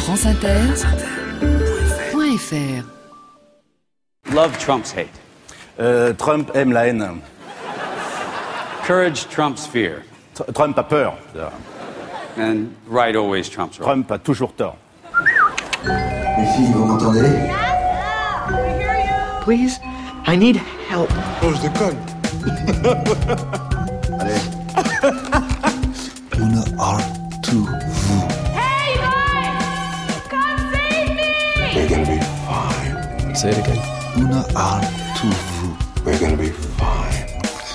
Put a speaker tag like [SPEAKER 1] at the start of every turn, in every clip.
[SPEAKER 1] franceinter.fr.
[SPEAKER 2] Love trumps hate.
[SPEAKER 3] Trump aime la haine.
[SPEAKER 2] Courage trumps fear.
[SPEAKER 3] Trump a peur.
[SPEAKER 2] And right always trumps right.
[SPEAKER 3] Trump a toujours tort.
[SPEAKER 4] Les filles, vous m'entendez?
[SPEAKER 5] Please, I need help.
[SPEAKER 6] Oh, je déconne.
[SPEAKER 3] Allez.
[SPEAKER 4] Une heure to vous.
[SPEAKER 7] Hey, boys! Come save me!
[SPEAKER 6] We're gonna be fine. Say it again.
[SPEAKER 4] Une heure to vous.
[SPEAKER 6] We're gonna be fine.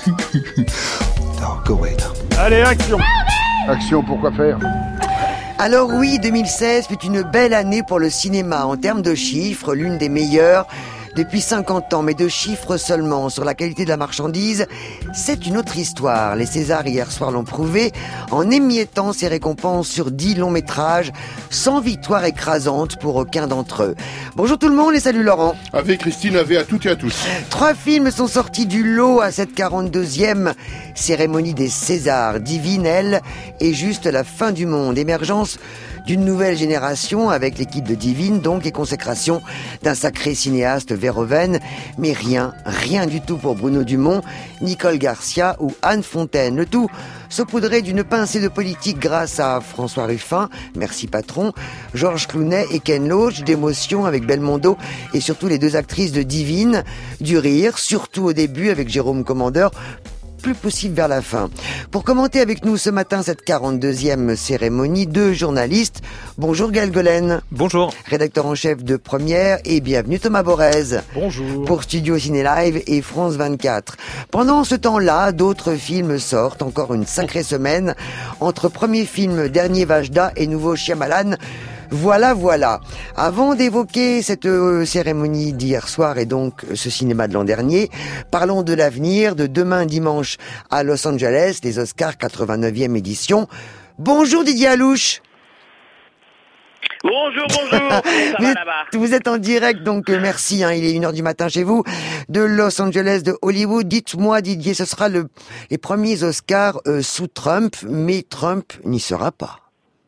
[SPEAKER 4] 各位的。
[SPEAKER 3] Allez, action. Action, pourquoi faire?
[SPEAKER 8] Alors oui, 2016 fut une belle année pour le cinéma en termes de chiffres, l'une des meilleures depuis 50 ans, mais de chiffres seulement. Sur la qualité de la marchandise, c'est une autre histoire. Les Césars hier soir l'ont prouvé en émiettant ses récompenses sur 10 longs métrages, sans victoire écrasante pour aucun d'entre eux. Bonjour tout le monde et salut Laurent.
[SPEAKER 6] Ave Christine, ave à toutes et à tous.
[SPEAKER 8] 3 films sont sortis du lot à cette 42e cérémonie des Césars. Divine, elle, et juste la fin du monde. Émergence d'une nouvelle génération avec l'équipe de Divine, donc, et consécration d'un sacré cinéaste Verhoeven, mais rien du tout pour Bruno Dumont, Nicole Garcia ou Anne Fontaine. Le tout saupoudré d'une pincée de politique grâce à François Ruffin, merci patron, Georges Clooney et Ken Loach, d'émotion avec Belmondo et surtout les 2 actrices de Divine, du rire, surtout au début avec Jérôme Commandeur, plus possible vers la fin. Pour commenter avec nous ce matin cette 42e cérémonie, 2 journalistes. Bonjour Gaël Golen.
[SPEAKER 9] Bonjour.
[SPEAKER 8] Rédacteur en chef de Première, et bienvenue Thomas Borez.
[SPEAKER 9] Bonjour.
[SPEAKER 8] Pour Studio Ciné Live et France 24. Pendant ce temps-là, d'autres films sortent, encore une sacrée semaine, entre premier film Dernier Vajda et nouveau Shyamalan. Voilà. Avant d'évoquer cette cérémonie d'hier soir et donc ce cinéma de l'an dernier, parlons de l'avenir, de demain dimanche à Los Angeles, les Oscars 89e édition. Bonjour Didier Alouche.
[SPEAKER 10] Bonjour.
[SPEAKER 8] Vous êtes en direct, donc merci, il est 1h du matin chez vous, de Los Angeles, de Hollywood. Dites-moi Didier, ce sera les premiers Oscars sous Trump, mais Trump n'y sera pas.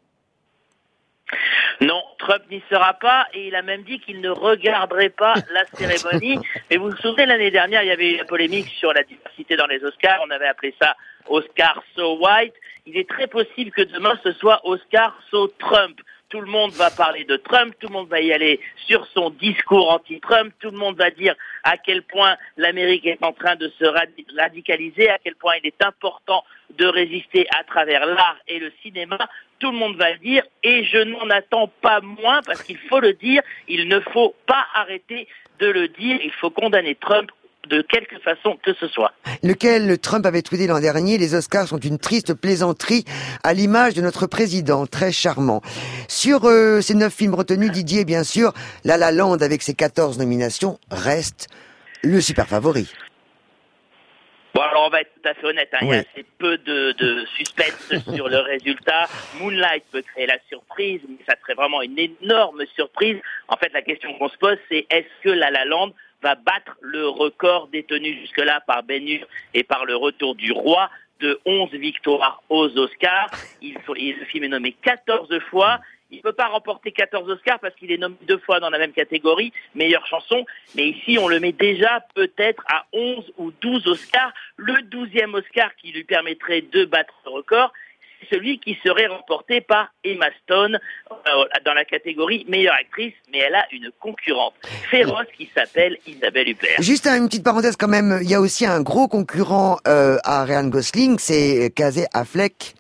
[SPEAKER 10] Non, Trump n'y sera pas et il a même dit qu'il ne regarderait pas la cérémonie. Mais vous vous souvenez, l'année dernière, il y avait eu une polémique sur la diversité dans les Oscars. On avait appelé ça Oscar So White. Il est très possible que demain, ce soit Oscar So Trump. Tout le monde va parler de Trump, tout le monde va y aller sur son discours anti-Trump, tout le monde va dire à quel point l'Amérique est en train de se radicaliser, à quel point il est important de résister à travers l'art et le cinéma. Tout le monde va le dire et je n'en attends pas moins parce qu'il faut le dire, il ne faut pas arrêter de le dire, il faut condamner Trump de quelque façon que ce soit.
[SPEAKER 8] Lequel Trump avait tweeté l'an dernier, les Oscars sont une triste plaisanterie à l'image de notre président, très charmant. Sur ces 9 films retenus, Didier, bien sûr, La La Land avec ses 14 nominations reste le super favori.
[SPEAKER 10] Bon, alors on va être tout à fait honnête,
[SPEAKER 8] Oui.
[SPEAKER 10] Il y a assez peu de suspense sur le résultat. Moonlight peut créer la surprise, mais ça serait vraiment une énorme surprise. En fait, la question qu'on se pose, c'est est-ce que La La Land va battre le record détenu jusque-là par Ben-Hur et par Le Retour du Roi de 11 victoires aux Oscars. Le film est nommé 14 fois. Il ne peut pas remporter 14 Oscars parce qu'il est nommé 2 fois dans la même catégorie, meilleure chanson. Mais ici, on le met déjà peut-être à 11 ou 12 Oscars. Le 12e Oscar qui lui permettrait de battre le record, c'est celui qui serait remporté par Emma Stone dans la catégorie meilleure actrice. Mais elle a une concurrente féroce qui s'appelle Isabelle Huppert.
[SPEAKER 8] Juste une petite parenthèse quand même, il y a aussi un gros concurrent à Ryan Gosling, c'est Casey Affleck.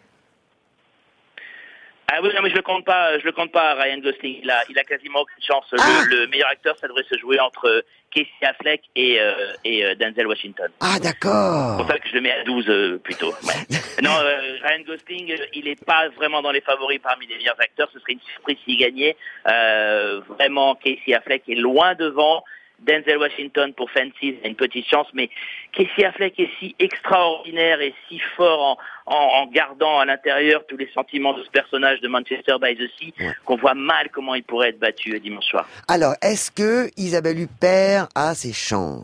[SPEAKER 10] Ah oui, non, mais je le compte pas, Ryan Gosling. Il a quasiment aucune chance. Le meilleur acteur, ça devrait se jouer entre Casey Affleck et Denzel Washington.
[SPEAKER 8] Ah, d'accord.
[SPEAKER 10] C'est pour ça que je le mets à 12 plutôt. Ouais. Non, Ryan Gosling, il est pas vraiment dans les favoris parmi les meilleurs acteurs. Ce serait une surprise s'il gagnait. Vraiment, Casey Affleck est loin devant. Denzel Washington pour Fences a une petite chance, mais Casey Affleck est si extraordinaire et si fort en gardant à l'intérieur tous les sentiments de ce personnage de Manchester by the Sea qu'on voit mal comment il pourrait être battu dimanche soir.
[SPEAKER 8] Alors, est-ce que Isabelle Huppert a ses chances ?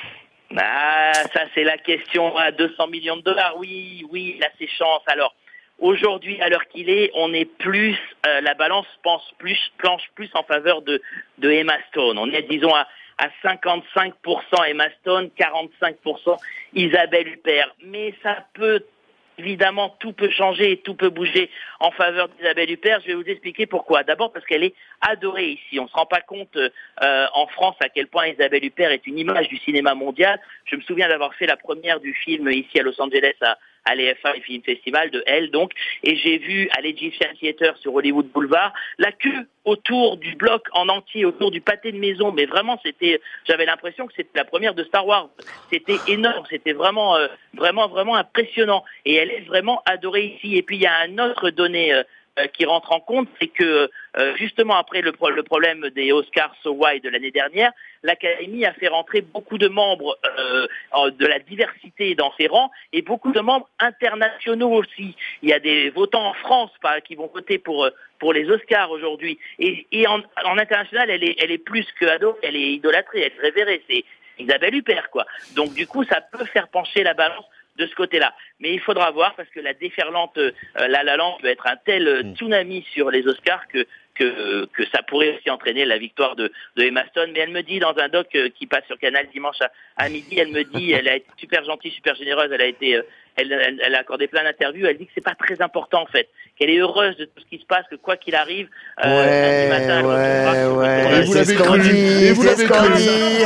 [SPEAKER 10] Ah, ça c'est la question à 200 millions de dollars. Oui, il a ses chances. Alors, aujourd'hui, à l'heure qu'il est, on est plus, la balance planche plus en faveur de Emma Stone. On est, disons, à 55% Emma Stone, 45% Isabelle Huppert. Mais ça peut, évidemment, tout peut changer et tout peut bouger en faveur d'Isabelle Huppert. Je vais vous expliquer pourquoi. D'abord parce qu'elle est adorée ici. On ne se rend pas compte en France à quel point Isabelle Huppert est une image du cinéma mondial. Je me souviens d'avoir fait la première du film ici à Los Angeles à l'EFA, le Film Festival de Elle, donc, et j'ai vu à l'Egyptian Theatre sur Hollywood Boulevard la queue autour du bloc en entier, autour du pâté de maison, mais vraiment j'avais l'impression que c'était la première de Star Wars. C'était énorme, c'était vraiment impressionnant, et elle est vraiment adorée ici. Et puis il y a un autre donné qui rentre en compte, c'est que justement après le problème des Oscars So White de l'année dernière, l'Académie a fait rentrer beaucoup de membres de la diversité dans ses rangs et beaucoup de membres internationaux aussi. Il y a des votants en France qui vont voter pour les Oscars aujourd'hui. Et en international, elle est plus que adorée, elle est idolâtrée, elle est révérée. C'est Isabelle Huppert, quoi. Donc du coup, ça peut faire pencher la balance de ce côté-là. Mais il faudra voir, parce que la déferlante La La Land peut être un tel tsunami sur les Oscars que ça pourrait aussi entraîner la victoire de Emma Stone. Mais elle me dit dans un doc qui passe sur Canal dimanche à midi, elle me dit, elle a été super gentille, super généreuse, elle a accordé plein d'interviews, elle dit que c'est pas très important en fait, qu'elle est heureuse de tout ce qui se passe, que quoi qu'il arrive, samedi matin,
[SPEAKER 6] Et vous l'avez cru.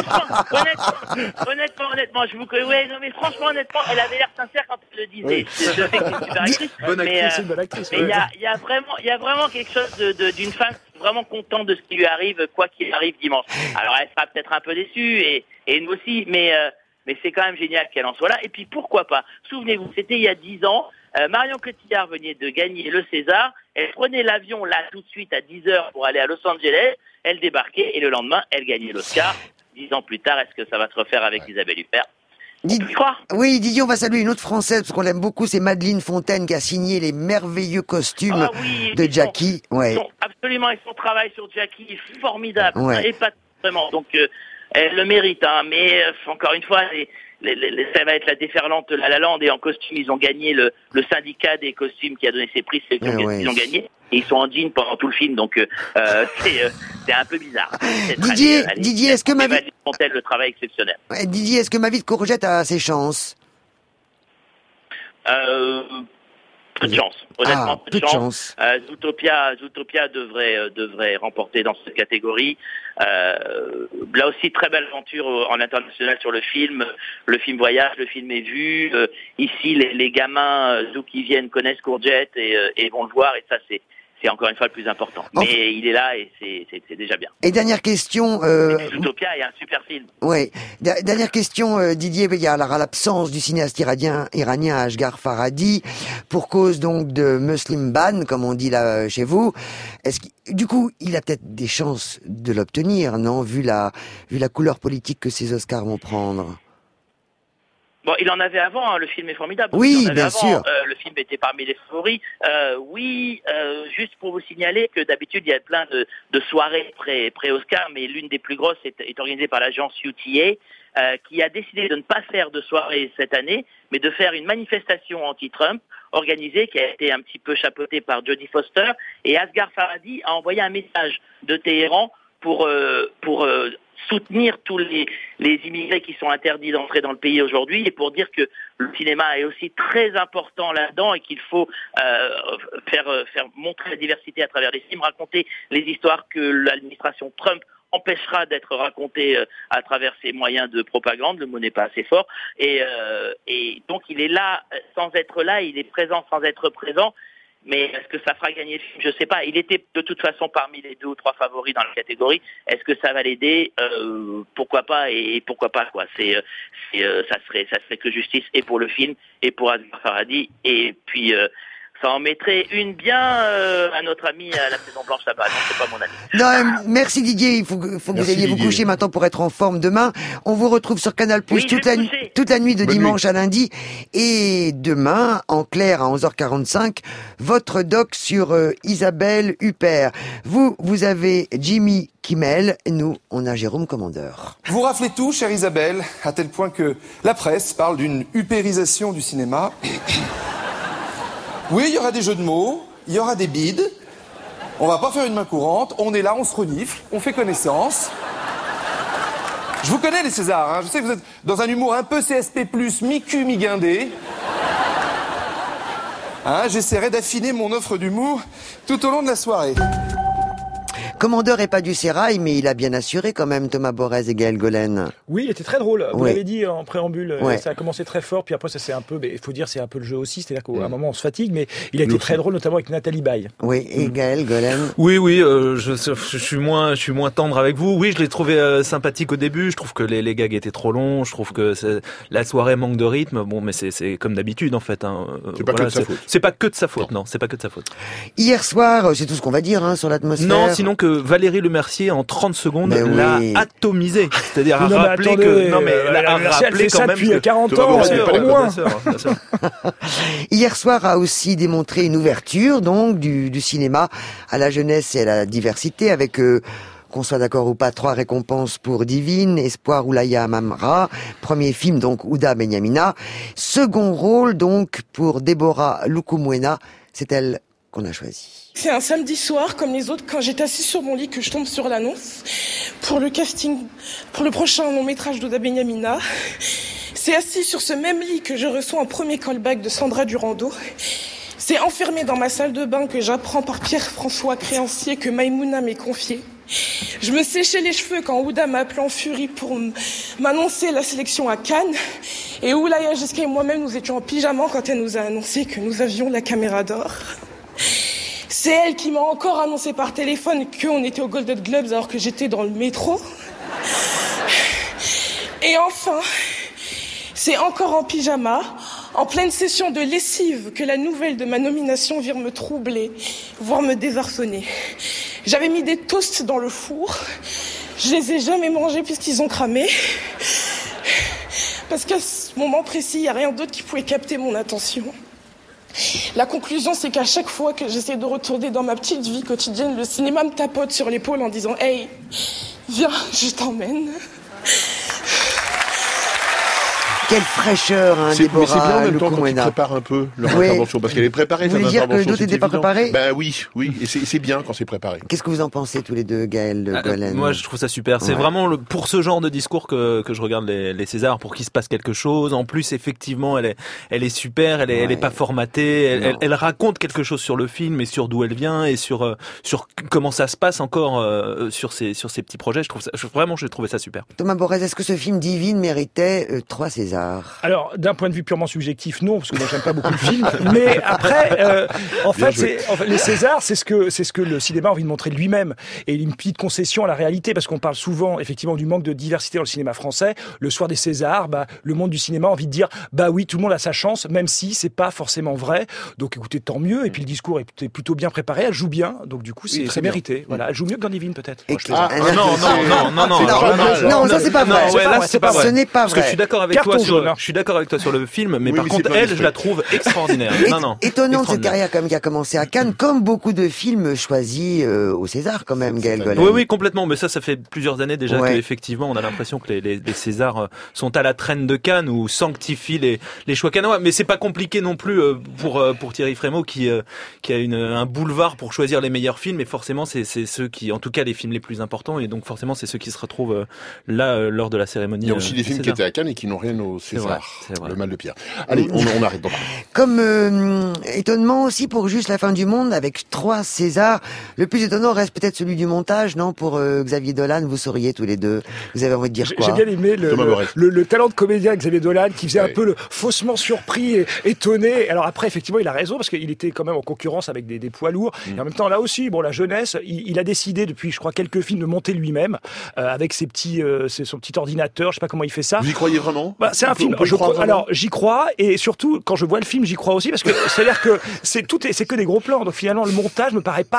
[SPEAKER 10] Honnêtement, je vous connais. Ouais, non, mais franchement, honnêtement, elle avait l'air sincère quand elle le disait. Je sais que c'est une super actrice. Bonne actrice. Mais il y a vraiment quelque chose d'une femme vraiment contente de ce qui lui arrive, quoi qu'il arrive dimanche. Alors, elle sera peut-être un peu déçue, et nous aussi, mais c'est quand même génial qu'elle en soit là. Et puis, pourquoi pas? Souvenez-vous, c'était il y a 10 ans, Marion Cotillard venait de gagner le César. Elle prenait l'avion là tout de suite à 10h pour aller à Los Angeles. Elle débarquait et le lendemain, elle gagnait l'Oscar. 10 ans plus tard, est-ce que ça va se refaire avec Isabelle Huppert?
[SPEAKER 8] Oui, Didier, on va saluer une autre Française, parce qu'on l'aime beaucoup, c'est Madeleine Fontaine qui a signé les merveilleux costumes de Jackie.
[SPEAKER 10] Son travail sur Jackie est formidable, et pas vraiment. Donc, elle le mérite, hein. Mais encore une fois, ça va être la déferlante La La Land, et en costume, ils ont gagné le syndicat des costumes qui a donné ses prix, ils ont gagné. Et ils sont en jean pendant tout le film, donc c'est un peu bizarre.
[SPEAKER 8] Didier, est-ce que
[SPEAKER 10] Fontaine, le travail exceptionnel.
[SPEAKER 8] Didier, est-ce que Ma vie de courgette a ses chances?
[SPEAKER 10] Peu de chance, honnêtement, peu de chance. Zootopia devrait remporter dans cette catégorie. Là aussi, très belle aventure en international sur le film voyage, le film est vu. Ici, les gamins Zoo qui viennent connaissent Courgette et vont le voir, et ça c'est encore une fois le plus important. Mais il est là et c'est déjà bien.
[SPEAKER 8] Et dernière question...
[SPEAKER 10] Zootopia est un super film.
[SPEAKER 8] Oui. Dernière question, Didier. Il y a l'absence du cinéaste iranien Asghar Farhadi pour cause donc de Muslim ban, comme on dit là chez vous. Du coup, il a peut-être des chances de l'obtenir, non, vu la couleur politique que ces Oscars vont prendre?
[SPEAKER 10] Bon, il en avait avant, hein, le film est formidable.
[SPEAKER 8] Oui, bien sûr.
[SPEAKER 10] Le film était parmi les favoris. Juste pour vous signaler que d'habitude, il y a plein de soirées pré-Oscar, mais l'une des plus grosses est organisée par l'agence UTA, qui a décidé de ne pas faire de soirée cette année, mais de faire une manifestation anti-Trump organisée, qui a été un petit peu chapeautée par Jodie Foster, et Asghar Farhadi a envoyé un message de Téhéran pour soutenir tous les immigrés qui sont interdits d'entrer dans le pays aujourd'hui, et pour dire que le cinéma est aussi très important là-dedans, et qu'il faut faire montrer la diversité à travers les films, raconter les histoires que l'administration Trump empêchera d'être racontées à travers ses moyens de propagande. Le mot n'est pas assez fort, et donc il est là sans être là, il est présent sans être présent. Mais est-ce que ça fera gagner le film? Je sais pas. Il était de toute façon parmi les 2 ou 3 favoris dans la catégorie. Est-ce que ça va l'aider? Pourquoi pas, et pourquoi pas, quoi. Ça serait que justice, et pour le film et pour Asghar Farhadi. Et puis ça en mettrait une bien à notre ami à la Maison Blanche là-bas. Non, c'est pas mon ami.
[SPEAKER 8] Non, merci Didier. Il faut que vous alliez vous coucher maintenant pour être en forme demain. On vous retrouve sur Canal+ toute la nuit de dimanche à lundi. Et demain, en clair, à 11h45, votre doc sur Isabelle Huppert. Vous avez Jimmy Kimmel, nous, on a Jérôme Commandeur.
[SPEAKER 9] Vous raflez tout, chère Isabelle, à tel point que la presse parle d'une huppérisation du cinéma. Oui, il y aura des jeux de mots, il y aura des bides. On va pas faire une main courante, on est là, on se renifle, on fait connaissance. Je vous connais les Césars, hein. Je sais que vous êtes dans un humour un peu CSP+, mi-cul, mi-guindé. Hein, j'essaierai d'affiner mon offre d'humour tout au long de la soirée.
[SPEAKER 8] Commandeur est pas du sérail, mais il a bien assuré quand même Thomas Borez et Gaël Golen.
[SPEAKER 11] Oui, il était très drôle. Vous l'avez dit en préambule, ça a commencé très fort, puis après ça c'est un peu, il faut dire c'est un peu le jeu aussi, c'est-à-dire qu'à un moment on se fatigue, mais il a été très drôle, notamment avec Nathalie Baye.
[SPEAKER 8] Oui, et Gaël Golen.
[SPEAKER 12] Oui, je suis moins tendre avec vous. Oui, je l'ai trouvé sympathique au début. Je trouve que les gags étaient trop longs. Je trouve que la soirée manque de rythme. Bon, mais c'est comme d'habitude en fait. Hein.
[SPEAKER 13] C'est pas que de sa faute.
[SPEAKER 12] C'est pas que de sa faute. Non, c'est pas que de sa faute.
[SPEAKER 8] Hier soir, c'est tout ce qu'on va dire sur l'atmosphère.
[SPEAKER 12] Non, sinon que Valérie Lemercier en 30 secondes l'a atomisé. C'est-à-dire à rappeler
[SPEAKER 11] quand même depuis 40 ans, au moins.
[SPEAKER 8] Hier soir a aussi démontré une ouverture donc du cinéma à la jeunesse et à la diversité avec qu'on soit d'accord ou pas, 3 récompenses pour Divine, Espoir Oulaya Mamra, premier film donc Ouda Benyamina, second rôle donc pour Déborah Lukumwena, c'est elle qu'on a choisi.
[SPEAKER 14] C'est un samedi soir, comme les autres, quand j'étais assise sur mon lit, que je tombe sur l'annonce pour le casting, pour le prochain long-métrage d'Ouda Benyamina. C'est assis sur ce même lit que je reçois un premier callback de Sandra Durando. C'est enfermé dans ma salle de bain que j'apprends par Pierre-François Créancier que Maïmouna m'est confié. Je me séchais les cheveux quand Ouda m'a appelé en furie pour m'annoncer la sélection à Cannes. Et Oulaya Jeska et moi-même, nous étions en pyjama quand elle nous a annoncé que nous avions la caméra d'or. C'est elle qui m'a encore annoncé par téléphone qu'on était au Golden Globes alors que j'étais dans le métro. Et enfin, c'est encore en pyjama, en pleine session de lessive, que la nouvelle de ma nomination vient me troubler, voire me désarçonner. J'avais mis des toasts dans le four. Je les ai jamais mangés puisqu'ils ont cramé. Parce qu'à ce moment précis, il n'y a rien d'autre qui pouvait capter mon attention. La conclusion, c'est qu'à chaque fois que j'essaie de retourner dans ma petite vie quotidienne, le cinéma me tapote sur l'épaule en disant « Hey, viens, je t'emmène ».
[SPEAKER 8] Quelle fraîcheur, Déborah.
[SPEAKER 13] Mais c'est bien en même temps quand ils préparent un peu leur intervention, parce qu'elle est préparée.
[SPEAKER 8] Vous voulez dire que d'autres n'étaient pas préparés ?
[SPEAKER 13] Ben oui, et c'est bien quand c'est préparé.
[SPEAKER 8] Qu'est-ce que vous en pensez tous les deux, Gaël Golen ?
[SPEAKER 12] Moi, je trouve ça super. C'est vraiment pour ce genre de discours que je regarde les Césars, pour qu'il se passe quelque chose. En plus, effectivement, elle est super, elle est pas formatée, elle raconte quelque chose sur le film et sur d'où elle vient et sur comment ça se passe encore sur ces petits projets. J'ai trouvé ça super.
[SPEAKER 8] Thomas Borez, est-ce que ce film Divine méritait 3 Césars ?
[SPEAKER 11] Alors, d'un point de vue purement subjectif, non, parce que moi j'aime pas beaucoup le film. Mais après, les Césars, c'est ce que le cinéma a envie de montrer de lui-même, et une petite concession à la réalité, parce qu'on parle souvent, effectivement, du manque de diversité dans le cinéma français. Le soir des Césars, le monde du cinéma a envie de dire, oui, tout le monde a sa chance, même si c'est pas forcément vrai. Donc, écoutez, tant mieux. Et puis le discours est plutôt bien préparé. Elle joue bien, donc du coup, c'est très mérité. Voilà, elle joue mieux que dans Divine, peut-être.
[SPEAKER 12] Non,
[SPEAKER 8] ça c'est pas vrai. Ce n'est pas vrai.
[SPEAKER 12] Parce que je suis d'accord avec toi. Je suis d'accord avec toi sur le film, mais par contre, je la trouve extraordinaire.
[SPEAKER 8] Étonnant de cette carrière comme qui a commencé à Cannes, comme beaucoup de films choisis au César quand même, Gaël Golen.
[SPEAKER 12] Oui, complètement. Mais ça fait plusieurs années déjà qu'effectivement, on a l'impression que les Césars sont à la traîne de Cannes ou sanctifient les choix cannois. Mais c'est pas compliqué non plus pour Thierry Frémaux qui a un boulevard pour choisir les meilleurs films. Et forcément, c'est ceux qui, en tout cas, les films les plus importants. Et donc forcément, c'est ceux qui se retrouvent là lors de la cérémonie.
[SPEAKER 13] Il y a aussi des films qui étaient à Cannes et qui n'ont rien au César. C'est vrai. Le mal de Pierre. Allez, on arrête.
[SPEAKER 8] Comme étonnement aussi pour Juste la fin du monde, avec 3 Césars. Le plus étonnant reste peut-être celui du montage, non ? Pour Xavier Dolan, vous sauriez tous les deux. Vous avez envie de dire quoi ?
[SPEAKER 11] J'ai bien aimé le talent de comédien Xavier Dolan, qui faisait un peu le faussement surpris et étonné. Alors après, effectivement, il a raison, parce qu'il était quand même en concurrence avec des poids lourds. Et en même temps, là aussi, la jeunesse, il a décidé depuis, je crois, quelques films de monter lui-même, avec son petit ordinateur. Je sais pas comment il fait ça.
[SPEAKER 13] Vous y croyez vraiment ?
[SPEAKER 11] C'est un film. Alors, j'y crois, et surtout, quand je vois le film, j'y crois aussi, parce que c'est-à-dire que c'est que des gros plans. Donc finalement, le montage me paraît pas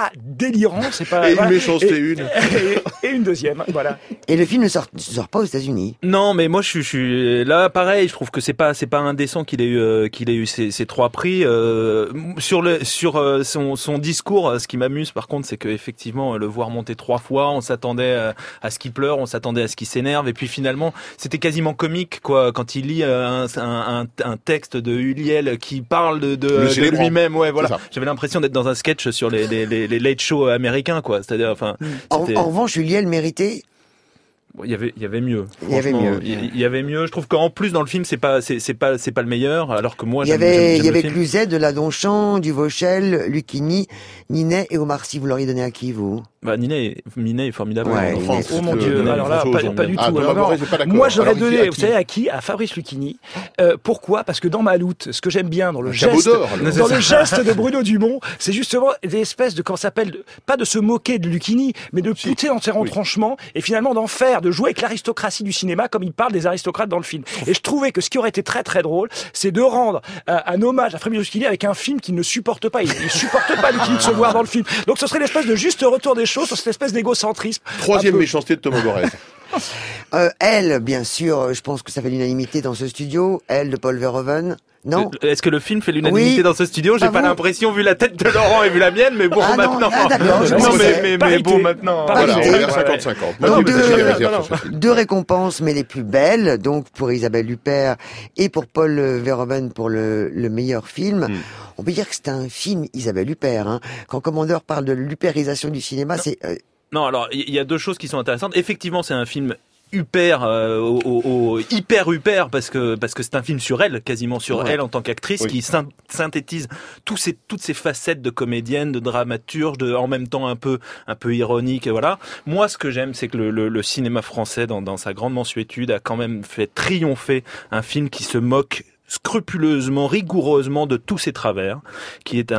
[SPEAKER 11] délirant. C'est pas.
[SPEAKER 13] Et une méchanceté, une.
[SPEAKER 11] Et une deuxième, voilà.
[SPEAKER 8] Et le film ne sort pas aux États-Unis.
[SPEAKER 12] Non, mais moi je suis là pareil. Je trouve que c'est pas indécent qu'il ait eu ces 3 prix. Sur son discours, ce qui m'amuse par contre, c'est que effectivement le voir monter 3 fois, on s'attendait à ce qu'il pleure, on s'attendait à ce qu'il s'énerve, et puis finalement c'était quasiment comique quoi quand il lit un texte de Huliel qui parle de lui-même. Ouais, voilà. J'avais l'impression d'être dans un sketch sur les late shows américains quoi. C'est-à-dire, enfin.
[SPEAKER 8] En revanche, Huliel méritait.
[SPEAKER 12] Il y avait mieux.
[SPEAKER 8] Il y avait mieux.
[SPEAKER 12] Je trouve qu'en plus dans le film c'est pas le meilleur, alors que moi
[SPEAKER 8] il y avait Cluzet, de Ladonchamp, Duvauchel, Lucchini, Ninet et Omar Sy. Vous l'auriez donné à qui, vous?
[SPEAKER 12] Ninet est formidable.
[SPEAKER 8] Ouais,
[SPEAKER 11] oh mon Dieu, alors là, pas du tout. Moi, j'aurais donné, vous savez à qui? À Fabrice Lucchini. Pourquoi? Parce que dans Maloute, ce que j'aime bien dans le geste de Bruno Dumont, c'est justement des espèces de, comment ça s'appelle, pas de se moquer de Lucchini, mais de pousser dans ses retranchements et finalement de jouer avec l'aristocratie du cinéma comme il parle des aristocrates dans le film. Et je trouvais que ce qui aurait été très très drôle, c'est de rendre un hommage à Fabrice Lucchini avec un film qu'il ne supporte pas. Il supporte pas Lucchini de se voir dans le film. Donc ce serait l'espèce de juste retour des choses sur cette espèce d'égocentrisme.
[SPEAKER 13] Troisième méchanceté de Thomas Borez.
[SPEAKER 8] Elle, bien sûr, je pense que ça fait l'unanimité dans ce studio. Elle, de Paul Verhoeven. Non.
[SPEAKER 12] Est-ce que le film fait l'unanimité dans ce studio? J'ai pas l'impression, vu la tête de Laurent et vu la mienne, mais bon, maintenant. Mais bon, maintenant.
[SPEAKER 13] Voilà, on est à 50-50.
[SPEAKER 8] Deux récompenses, mais les plus belles, donc pour Isabelle Huppert et pour Paul Verhoeven pour le meilleur film. On peut dire que c'est un film Isabelle Huppert, hein. Quand Commandeur parle de l'huppérisation du cinéma, c'est...
[SPEAKER 12] Non, alors, il y a 2 choses qui sont intéressantes. Effectivement, c'est un film hyper parce que c'est un film sur elle, quasiment sur elle en tant qu'actrice, qui synthétise toutes ces facettes de comédienne, de dramaturge, en même temps un peu ironique, voilà. Moi, ce que j'aime, c'est que le cinéma français, dans sa grande mansuétude, a quand même fait triompher un film qui se moque scrupuleusement, rigoureusement de tous ses travers, qui est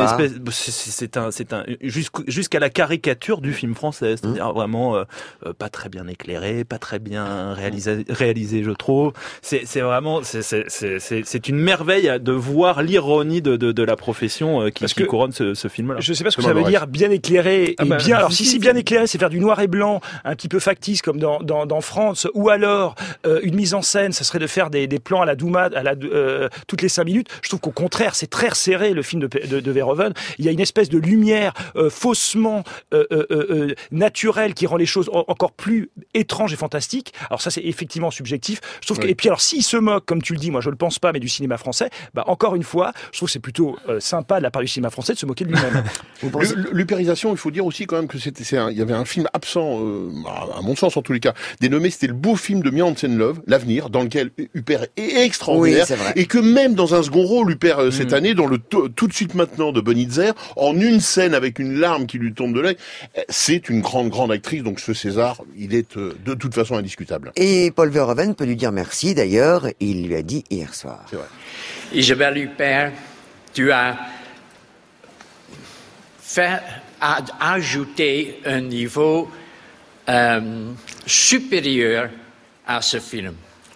[SPEAKER 12] jusqu'à la caricature du film français, c'est-à-dire vraiment pas très bien éclairé, pas très bien réalisé, je trouve. C'est vraiment c'est une merveille de voir l'ironie de la profession qui couronne ce film-là.
[SPEAKER 11] Je sais pas ce que ça veut dire bien éclairé et bien. Alors si bien éclairé, c'est faire du noir et blanc, un petit peu factice comme dans France, ou alors une mise en scène, ça serait de faire des plans à la Douma, toutes les 5 minutes. Je trouve qu'au contraire, c'est très resserré, le film de Verhoeven. Il y a une espèce de lumière faussement naturelle qui rend les choses encore plus étranges et fantastiques. Alors ça, c'est effectivement subjectif. Je trouve et puis alors, s'il se moque, comme tu le dis, moi je le pense pas, mais du cinéma français, encore une fois, je trouve que c'est plutôt sympa de la part du cinéma français de se moquer de lui-même.
[SPEAKER 13] L'upérisation, il faut dire aussi quand même que il y avait un film absent, à mon sens en tous les cas, dénommé, c'était le beau film de Mia Hansen-Løve, L'Avenir, dans lequel Huppert est extraordinaire.
[SPEAKER 8] Oui, c'est vrai.
[SPEAKER 13] Et que même dans un second rôle, Huppert cette année, dans le tout de suite maintenant de Bonitzer, en une scène avec une larme qui lui tombe de l'œil, c'est une grande actrice. Donc ce César, il est de toute façon indiscutable.
[SPEAKER 8] Et Paul Verhoeven peut lui dire merci d'ailleurs. Il lui a dit hier soir.
[SPEAKER 13] C'est vrai.
[SPEAKER 15] Isabelle Huppert, tu as ajouté un niveau supérieur à ce film.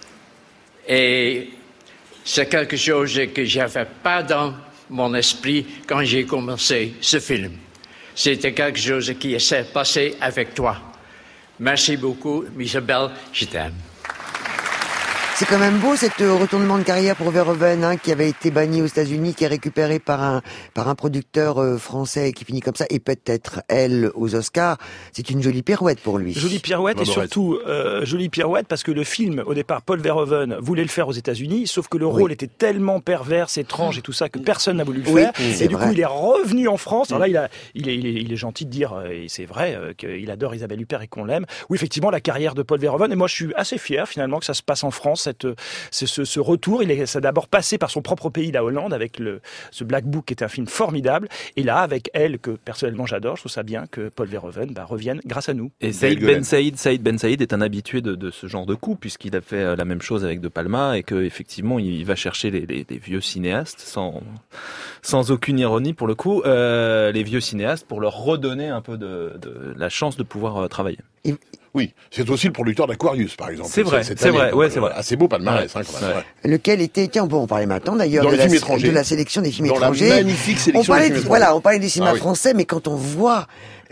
[SPEAKER 15] Et c'est quelque chose que j'avais pas dans mon esprit quand j'ai commencé ce film. C'était quelque chose qui s'est passé avec toi. Merci beaucoup, Isabelle, je t'aime.
[SPEAKER 8] C'est quand même beau, cet retournement de carrière pour Verhoeven, qui avait été banni aux États-Unis, qui est récupéré par un producteur français et qui finit comme ça, et peut-être elle aux Oscars. C'est une jolie pirouette pour lui.
[SPEAKER 11] Jolie pirouette, et surtout jolie pirouette parce que le film, au départ, Paul Verhoeven voulait le faire aux États-Unis, sauf que le rôle était tellement pervers, étrange et tout ça que personne n'a voulu le faire. Et du coup, il est revenu en France. Alors là, il est gentil de dire, et c'est vrai, qu'il adore Isabelle Huppert et qu'on l'aime. Oui, effectivement, la carrière de Paul Verhoeven. Et moi, je suis assez fier finalement que ça se passe en France. Ce retour, ça a d'abord passé par son propre pays, la Hollande, avec ce Black Book qui est un film formidable, et là avec elle que personnellement j'adore. Je trouve ça bien que Paul Verhoeven revienne grâce à nous.
[SPEAKER 12] Et Saïd Ben Saïd est un habitué de ce genre de coup, puisqu'il a fait la même chose avec De Palma, et que effectivement il va chercher les vieux cinéastes sans aucune ironie pour le coup, les vieux cinéastes pour leur redonner un peu de la chance de pouvoir travailler.
[SPEAKER 13] Oui, c'est aussi le producteur d'Aquarius, par exemple.
[SPEAKER 12] C'est vrai, c'est vrai, ouais, c'est vrai.
[SPEAKER 13] Assez beau palmarès, hein, quand même. Ouais.
[SPEAKER 8] Lequel était, tiens, on peut en parler maintenant d'ailleurs, de la sélection des films étrangers.
[SPEAKER 13] La magnifique sélection des films étrangers.
[SPEAKER 8] Voilà, on parlait du cinéma français, mais quand on voit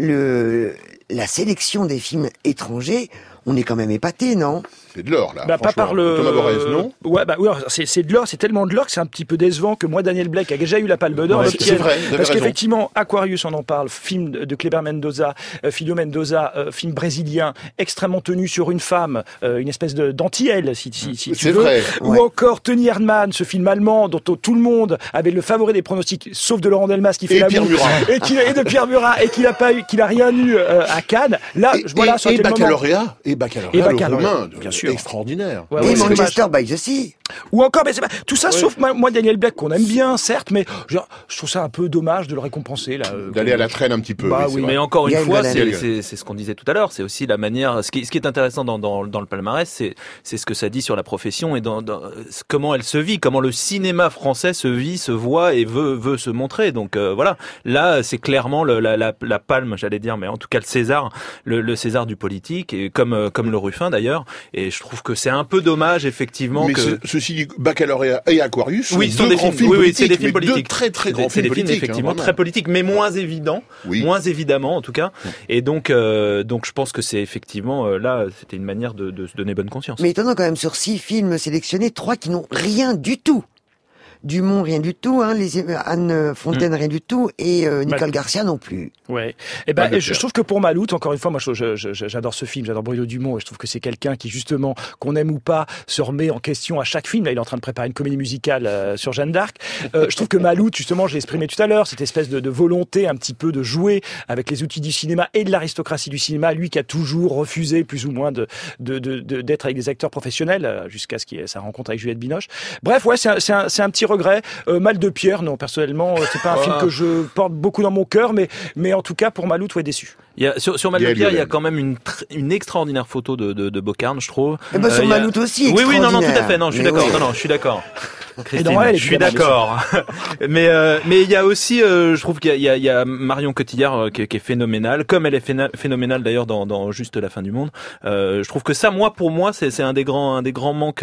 [SPEAKER 8] la sélection des films étrangers, on est quand même épaté, non?
[SPEAKER 13] C'est de l'or, là.
[SPEAKER 11] Pas par le...
[SPEAKER 13] Thomas Borès, non?
[SPEAKER 11] Ouais, c'est de l'or, c'est tellement de l'or que c'est un petit peu décevant que moi, Daniel Blake a déjà eu la Palme d'Or.
[SPEAKER 13] C'est vrai,
[SPEAKER 11] parce qu'effectivement, Aquarius, on en parle, film de Kleber Mendoza, Filio Mendoza, film brésilien, extrêmement tenu sur une femme, une espèce d'anti-elle, si tu veux.
[SPEAKER 13] Vrai.
[SPEAKER 11] Ou encore Tony Erdmann, ce film allemand dont tout le monde avait le favori des pronostics, sauf de Laurent Delmas qui fait l'amour. Et de Pierre Murat, et qu'il a rien eu à Cannes. Là, voilà,
[SPEAKER 13] et Baccalauréat, le roumain, bien sûr. Extraordinaire.
[SPEAKER 8] Et Manchester by the Sea.
[SPEAKER 11] Ou encore, mais tout ça, sauf moi, Daniel Blake, qu'on aime bien, certes, mais je trouve ça un peu dommage de le récompenser, là.
[SPEAKER 13] D'aller à la traîne un petit peu.
[SPEAKER 12] Oui, mais encore une fois, c'est ce qu'on disait tout à l'heure, c'est aussi la manière, ce qui est intéressant dans le palmarès, c'est ce que ça dit sur la profession et dans comment elle se vit, comment le cinéma français se vit, se voit et veut se montrer. Donc, voilà. Là, c'est clairement la palme, j'allais dire, mais en tout cas le César, le César du politique, et comme le Ruffin d'ailleurs. Et je trouve que c'est un peu dommage, effectivement,
[SPEAKER 13] ceci dit, Baccalauréat et Aquarius sont
[SPEAKER 12] deux grands films politiques. C'est des films politiques.
[SPEAKER 13] Deux très très grands films politiques.
[SPEAKER 12] Effectivement, très politiques, mais moins évidents. Moins évidemment, en tout cas. Et donc je pense que c'est effectivement, là, c'était une manière de se donner bonne conscience.
[SPEAKER 8] Mais étonnant quand même, sur 6 films sélectionnés, 3 qui n'ont rien du tout. Dumont, rien du tout, Anne Fontaine, rien du tout, et Nicole Garcia non plus.
[SPEAKER 11] Ouais. Je trouve que pour Maloute, encore une fois, moi, j'adore ce film, j'adore Bruno Dumont, et je trouve que c'est quelqu'un qui, justement, qu'on aime ou pas, se remet en question à chaque film. Là, il est en train de préparer une comédie musicale sur Jeanne d'Arc. Je trouve que Maloute, justement, je l'ai exprimé tout à l'heure, cette espèce de volonté un petit peu de jouer avec les outils du cinéma et de l'aristocratie du cinéma, lui qui a toujours refusé, plus ou moins, d'être avec des acteurs professionnels, jusqu'à sa rencontre avec Juliette Binoche. Bref, ouais, c'est un petit regret. Mal de Pierre, non, personnellement, c'est pas un film que je porte beaucoup dans mon cœur, mais en tout cas, pour Maloute, ouais, déçu.
[SPEAKER 12] Sur Mal de Pierre, il y a quand même une extraordinaire photo de Bocarne, je trouve.
[SPEAKER 8] Et sur Maloute aussi,
[SPEAKER 12] oui, non, tout à fait, non, je suis d'accord, non, je suis d'accord. Christine, je suis d'accord. Mais il y a aussi, je trouve qu'il y a Marion Cotillard qui est phénoménale, comme elle est phénoménale d'ailleurs dans Juste la fin du monde. Je trouve que ça, pour moi, c'est un des grands manques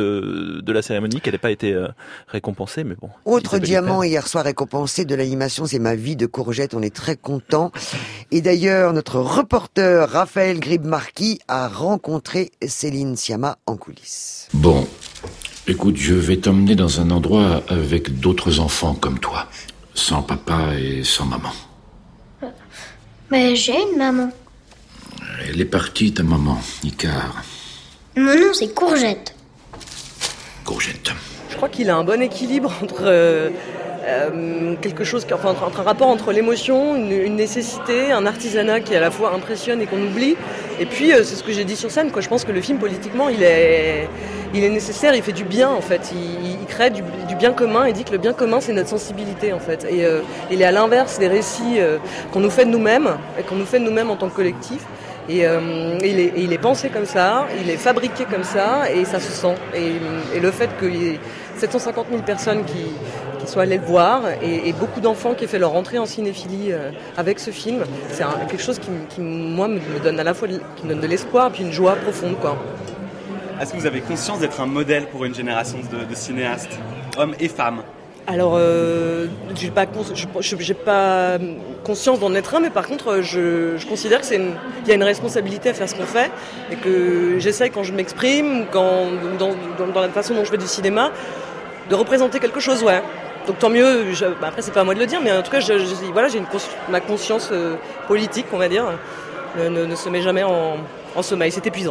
[SPEAKER 12] de la cérémonie, qu'elle n'ait pas été récompensée, mais bon.
[SPEAKER 8] Autre diamant hier soir récompensé de l'animation, c'est Ma vie de courgette. On est très content. Et d'ailleurs, notre reporter Raphaël Grib-Marquis a rencontré Céline Sciamma en coulisses.
[SPEAKER 16] Bon. Écoute, je vais t'emmener dans un endroit avec d'autres enfants comme toi. Sans papa et sans maman.
[SPEAKER 17] Mais j'ai une maman.
[SPEAKER 16] Elle est partie, ta maman, Icar.
[SPEAKER 17] Mon nom, c'est Courgette.
[SPEAKER 16] Courgette.
[SPEAKER 18] Je crois qu'il a un bon équilibre entre entre un rapport entre l'émotion, une nécessité, un artisanat qui à la fois impressionne et qu'on oublie. Et puis, c'est ce que j'ai dit sur scène, quoi. Je pense que le film, politiquement, il est nécessaire, il fait du bien, en fait. Il crée du bien commun, il dit que le bien commun, c'est notre sensibilité, en fait. Et il est à l'inverse des récits qu'on nous fait de nous-mêmes, et qu'on nous fait de nous-mêmes en tant que collectif. Et il est pensé comme ça, il est fabriqué comme ça, et ça se sent. Et le fait qu'il y ait 750 000 personnes qui soient allées le voir, et beaucoup d'enfants qui aient fait leur entrée en cinéphilie avec ce film, c'est quelque chose qui moi, me donne à la fois qui me donne de l'espoir, puis une joie profonde, quoi.
[SPEAKER 19] Est-ce que vous avez conscience d'être un modèle pour une génération de cinéastes, hommes et femmes ?
[SPEAKER 18] Alors, j'ai pas conscience d'en être un, mais par contre, je considère qu'il y a une responsabilité à faire ce qu'on fait, et que j'essaye, quand je m'exprime, ou dans la façon dont je fais du cinéma, de représenter quelque chose, ouais. Donc tant mieux, après c'est pas à moi de le dire, mais en tout cas, ma conscience politique, on va dire, ne se met jamais en sommeil, c'est épuisant.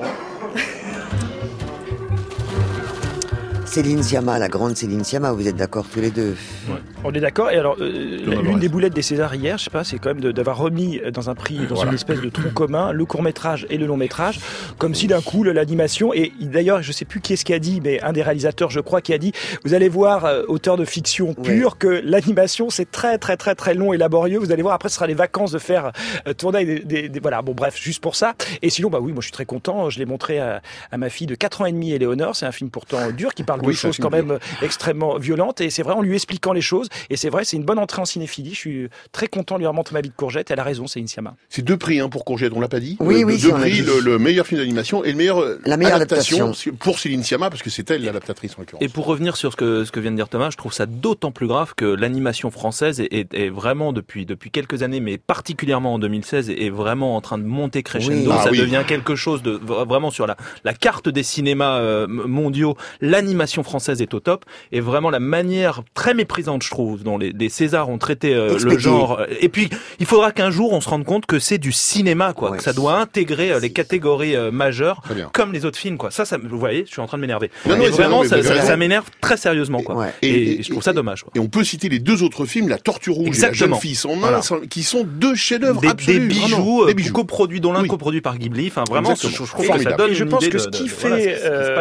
[SPEAKER 8] Céline Sciamma, la grande Céline Sciamma, vous êtes d'accord tous les deux?
[SPEAKER 11] Ouais. On est d'accord. Et alors, l'une des boulettes des Césars hier, je sais pas, c'est quand même d'avoir remis dans un prix, dans une espèce de tronc commun, le court-métrage et le long-métrage, comme si d'un coup, l'animation, et d'ailleurs, je sais plus qui est-ce qui a dit, mais un des réalisateurs, je crois, qui a dit, vous allez voir, auteur de fiction pure, que l'animation, c'est très, très, très, très long et laborieux. Vous allez voir, après, ce sera les vacances de faire tourner avec voilà, bon, bref, juste pour ça. Et sinon, oui, moi, je suis très content. Je l'ai montré à ma fille de 4 ans et demi, Éléonore. C'est un film pourtant dur, qui parle de choses quand même extrêmement violentes. Et c'est vrai, en lui expliquant les choses. Et c'est vrai, c'est une bonne entrée en cinéphilie. Je suis très content de lui remonter Ma vie de Courgette. Elle a raison, c'est Insiama.
[SPEAKER 13] C'est 2 prix pour Courgette, on l'a pas dit.
[SPEAKER 8] Oui,
[SPEAKER 13] 2 prix, le meilleur film d'animation et la meilleure adaptation pour Céline Sciamma, parce que c'est elle l'adaptatrice en l'occurrence.
[SPEAKER 12] Et pour revenir sur ce que vient de dire Thomas, je trouve ça d'autant plus grave que l'animation française est vraiment depuis quelques années, mais particulièrement en 2016, est vraiment en train de monter crescendo. Ça devient quelque chose de vraiment sur la carte des cinémas mondiaux. L'animation française est au top, et vraiment la manière très méprisante, je trouve, dont les Césars ont traité le genre. Et puis il faudra qu'un jour on se rende compte que c'est du cinéma, quoi, que ça doit intégrer les catégories majeures comme les autres films, quoi. Ça, vous voyez, je suis en train de m'énerver. Vraiment, ça m'énerve très sérieusement, quoi. Et je trouve ça dommage, quoi.
[SPEAKER 13] Et on peut citer les 2 autres films, La Tortue Rouge et La Jeune Fille sans main, qui sont 2 chefs-d'œuvre absolus.
[SPEAKER 12] Des bijoux coproduits, dont l'un coproduit par Ghibli. Enfin, vraiment, je trouve que ça donne une idée.
[SPEAKER 11] Je pense que ce qui fait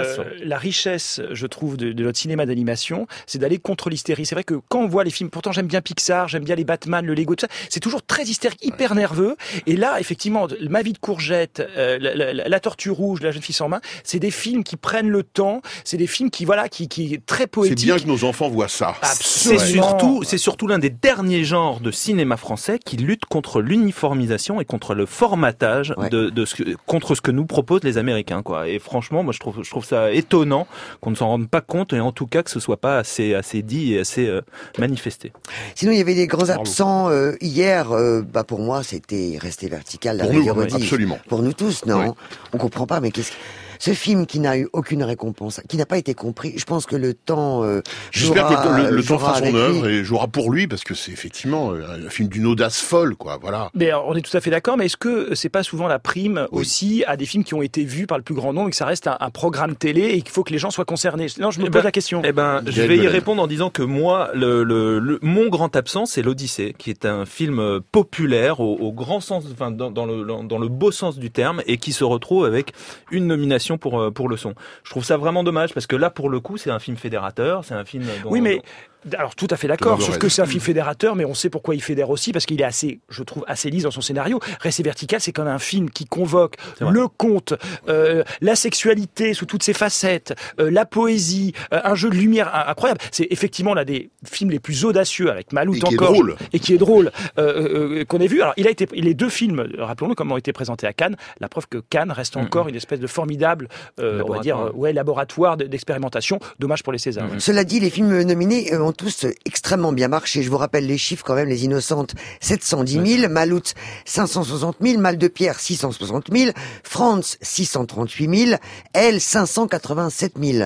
[SPEAKER 11] la richesse, je trouve, de notre cinéma d'animation, c'est d'aller contre l'hystérie. C'est vrai que quand on voit les films, pourtant j'aime bien Pixar, j'aime bien les Batman, le Lego, tout ça, c'est toujours très hystérique, hyper nerveux. Et là, effectivement, Ma vie de Courgette, La Tortue Rouge, La Jeune Fille sans main, c'est des films qui prennent le temps, c'est des films qui est très poétique.
[SPEAKER 13] C'est bien que nos enfants voient ça.
[SPEAKER 12] C'est surtout l'un des derniers genres de cinéma français qui lutte contre l'uniformisation et contre le formatage contre ce que nous proposent les Américains, quoi. Et franchement, moi je trouve ça étonnant qu'on ne s'en rende pas compte, et en tout cas que ce soit pas assez dit et assez manifesté.
[SPEAKER 8] Sinon, il y avait des grands absents hier. Pour moi, c'était Rester vertical.
[SPEAKER 13] Pour nous, absolument.
[SPEAKER 8] Pour nous tous, non. On comprend pas, mais ce film qui n'a eu aucune récompense, qui n'a pas été compris, je pense que le temps
[SPEAKER 13] j'espère que le temps fera son œuvre et jouera pour lui, parce que c'est effectivement un film d'une audace folle, quoi. Voilà.
[SPEAKER 11] Mais on est tout à fait d'accord, mais est-ce que c'est pas souvent la prime aussi à des films qui ont été vus par le plus grand nombre et que ça reste un programme télé et qu'il faut que les gens soient concernés? Non, je me pose la question.
[SPEAKER 12] Je vais y répondre en disant que moi, mon grand absent, c'est l'Odyssée, qui est un film populaire au grand sens, enfin dans le beau sens du terme, et qui se retrouve avec une nomination pour le son. Je trouve ça vraiment dommage, parce que là, pour le coup, c'est un film fédérateur, c'est un film
[SPEAKER 11] alors tout à fait d'accord, sauf que c'est un film fédérateur, mais on sait pourquoi il fédère aussi, parce qu'il est je trouve assez lisse dans son scénario. Rester vertical, c'est quand même un film qui convoque le conte, la sexualité sous toutes ses facettes, la poésie, un jeu de lumière incroyable. C'est effectivement l'un des films les plus audacieux, avec Maloute encore, et qui est drôle, qu'on ait vu. Alors les 2 films, rappelons-le, comme ont été présentés à Cannes, la preuve que Cannes reste encore une espèce de formidable, on va dire, laboratoire d'expérimentation. Dommage pour les Césars.
[SPEAKER 8] Cela dit, les films nominés ont tous extrêmement bien marché. Je vous rappelle les chiffres quand même. Les Innocentes, 710 000, Maloute, 560 000, Mal de Pierre, 660 000, France, 638 000, Elle, 587 000.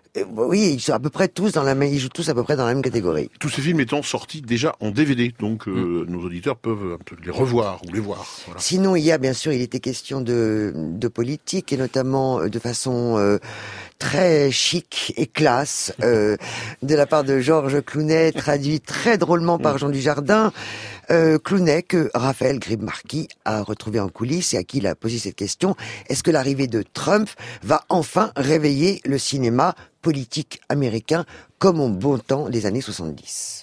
[SPEAKER 8] Oui, ils sont à peu près tous ils jouent tous à peu près dans la même catégorie.
[SPEAKER 13] Tous ces films étant sortis déjà en DVD, donc nos auditeurs peuvent les revoir ou les voir. Voilà.
[SPEAKER 8] Sinon, il était question de politique, et notamment de façon très chic et classe, de la part de Georges Clooney, traduit très drôlement par Jean Dujardin. Clooney, que Raphaël Grib-Marquis a retrouvé en coulisses et à qui il a posé cette question: est-ce que l'arrivée de Trump va enfin réveiller le cinéma politique américain comme au bon temps des années 70?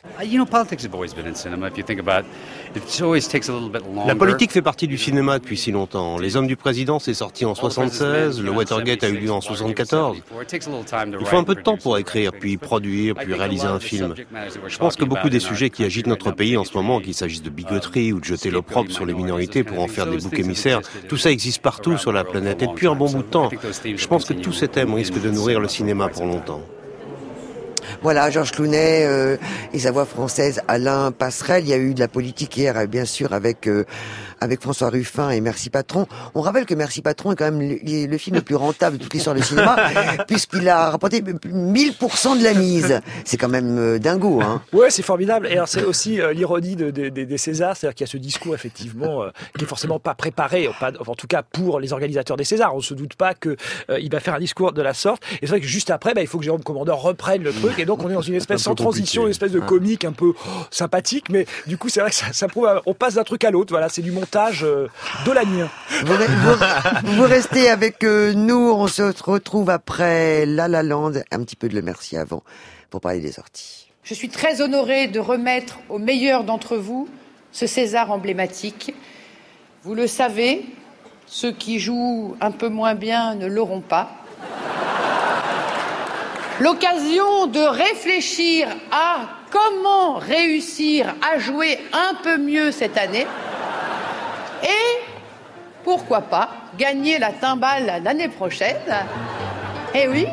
[SPEAKER 20] La politique fait partie du cinéma depuis si longtemps. Les Hommes du Président, c'est sorti en 76, le Watergate a eu lieu en 74. Il faut un peu de temps pour écrire, puis produire, puis réaliser un film. Je pense que beaucoup des sujets qui agitent notre pays en ce moment, qu'il s'agisse de bigoterie ou de jeter l'opprobre sur les minorités pour en faire des boucs émissaires, tout ça existe partout sur la planète et depuis un bon bout de temps. Je pense que tous ces thèmes risquent de nourrir le cinéma pour longtemps.
[SPEAKER 8] Voilà, Georges Clooney et sa voix française Alain Passerelle. Il y a eu de la politique hier, bien sûr, avec François Ruffin et Merci Patron. On rappelle que Merci Patron est quand même le film le plus rentable de toute l'histoire du cinéma, puisqu'il a rapporté 1000% de la mise. C'est quand même dingo, hein.
[SPEAKER 11] Ouais, c'est formidable. Et alors, c'est aussi l'ironie des Césars, c'est-à-dire qu'il y a ce discours, effectivement, qui est forcément pas préparé, en tout cas pour les organisateurs des Césars. On se doute pas que il va faire un discours de la sorte. Et c'est vrai que juste après, il faut que Jérôme Commandeur reprenne le truc. Et donc, on est dans une espèce sans transition, une espèce de comique un peu sympathique. Mais du coup, c'est vrai que ça prouve, on passe d'un truc à l'autre. Voilà, c'est du montage dolanien.
[SPEAKER 8] Vous restez avec nous. On se retrouve après La La Land. Un petit peu de Le Merci avant pour parler des sorties.
[SPEAKER 21] Je suis très honorée de remettre aux meilleurs d'entre vous ce César emblématique. Vous le savez, ceux qui jouent un peu moins bien ne l'auront pas. l'occasion de réfléchir à comment réussir à jouer un peu mieux cette année et pourquoi pas gagner la timbale l'année prochaine. Eh oui.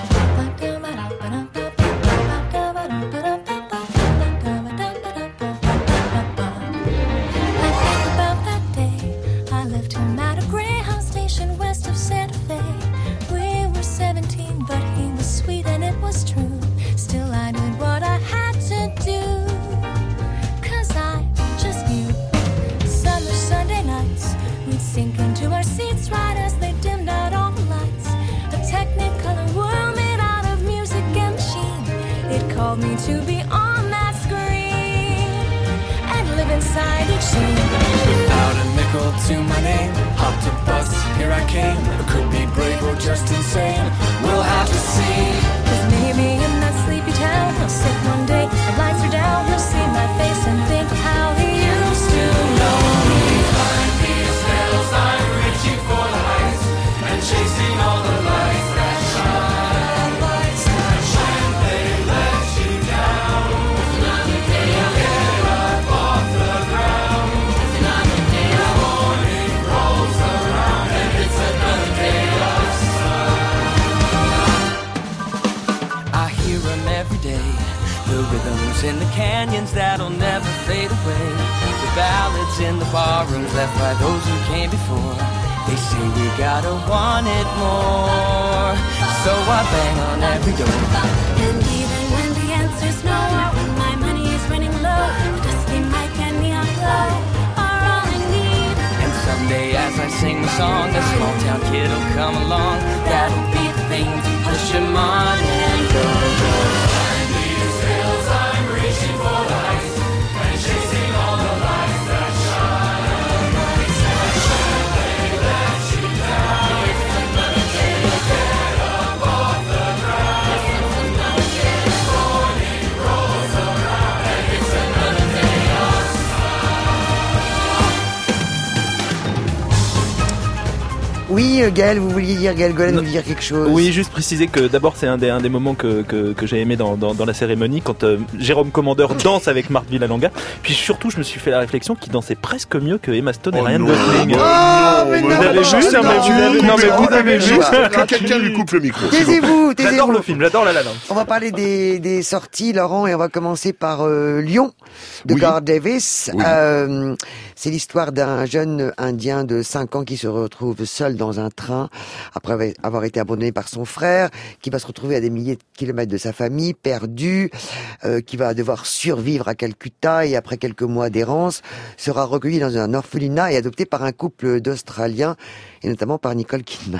[SPEAKER 1] Sink into our seats right as they dimmed out all the lights. A technicolor world made out of music and machine. It called me to be on that screen and live inside each scene.
[SPEAKER 22] Without a nickel to my name, hopped a bus, here I came. I could be brave or just insane, we'll have to see.
[SPEAKER 1] 'Cause maybe in that sleepy town I'll sit one day, the lights are down, you'll see my face and think of how he used to know me.
[SPEAKER 22] I'm reaching for the heights and chasing all the lights that shine. Lights that shine, they let you down. Get up off the ground. The morning rolls around and it's another day of sun. I hear them every day, the rhythms in the canyons that'll never fade away. Ballads in the barrooms left by those who came before. They say we gotta want it more, so I bang on every door.
[SPEAKER 1] And even when the answer's no, or when my money is running low, a dusty mic and neon glow are all I need.
[SPEAKER 22] And someday as I sing the song, a small town kid'll come along. That'll be the thing to push him on and go. Behind these hills I'm reaching for the heights and chasing all the lights that shine. Lights that shine, they let you down. Get up off the ground. The morning rolls around and it's another day of
[SPEAKER 8] Oui, Gaël, vous vouliez dire, Gaël Golan, vous vouliez dire quelque chose?
[SPEAKER 12] Oui, juste préciser que d'abord c'est un des moments que j'ai aimé dans la cérémonie quand Jérôme Commandeur danse avec Marc Villalonga. Puis surtout, je me suis fait la réflexion qu'il dansait presque mieux que Emma Stone et Ryan Gosling.
[SPEAKER 8] Vous
[SPEAKER 12] avez vu ça? Vous avez vu
[SPEAKER 13] que quelqu'un lui coupe le micro.
[SPEAKER 8] Taisez-vous,
[SPEAKER 12] J'adore le film, j'adore La La Land.
[SPEAKER 8] On va parler des sorties, Laurent, et on va commencer par Lion de Garth Davis.
[SPEAKER 13] Oui.
[SPEAKER 8] C'est l'histoire d'un jeune Indien de 5 ans qui se retrouve seul dans un train après avoir été abandonné par son frère, qui va se retrouver à des milliers de kilomètres de sa famille, perdu, qui va devoir survivre à Calcutta et après quelques mois d'errance, sera recueilli dans un orphelinat et adopté par un couple d'Australiens et notamment par Nicole Kidman.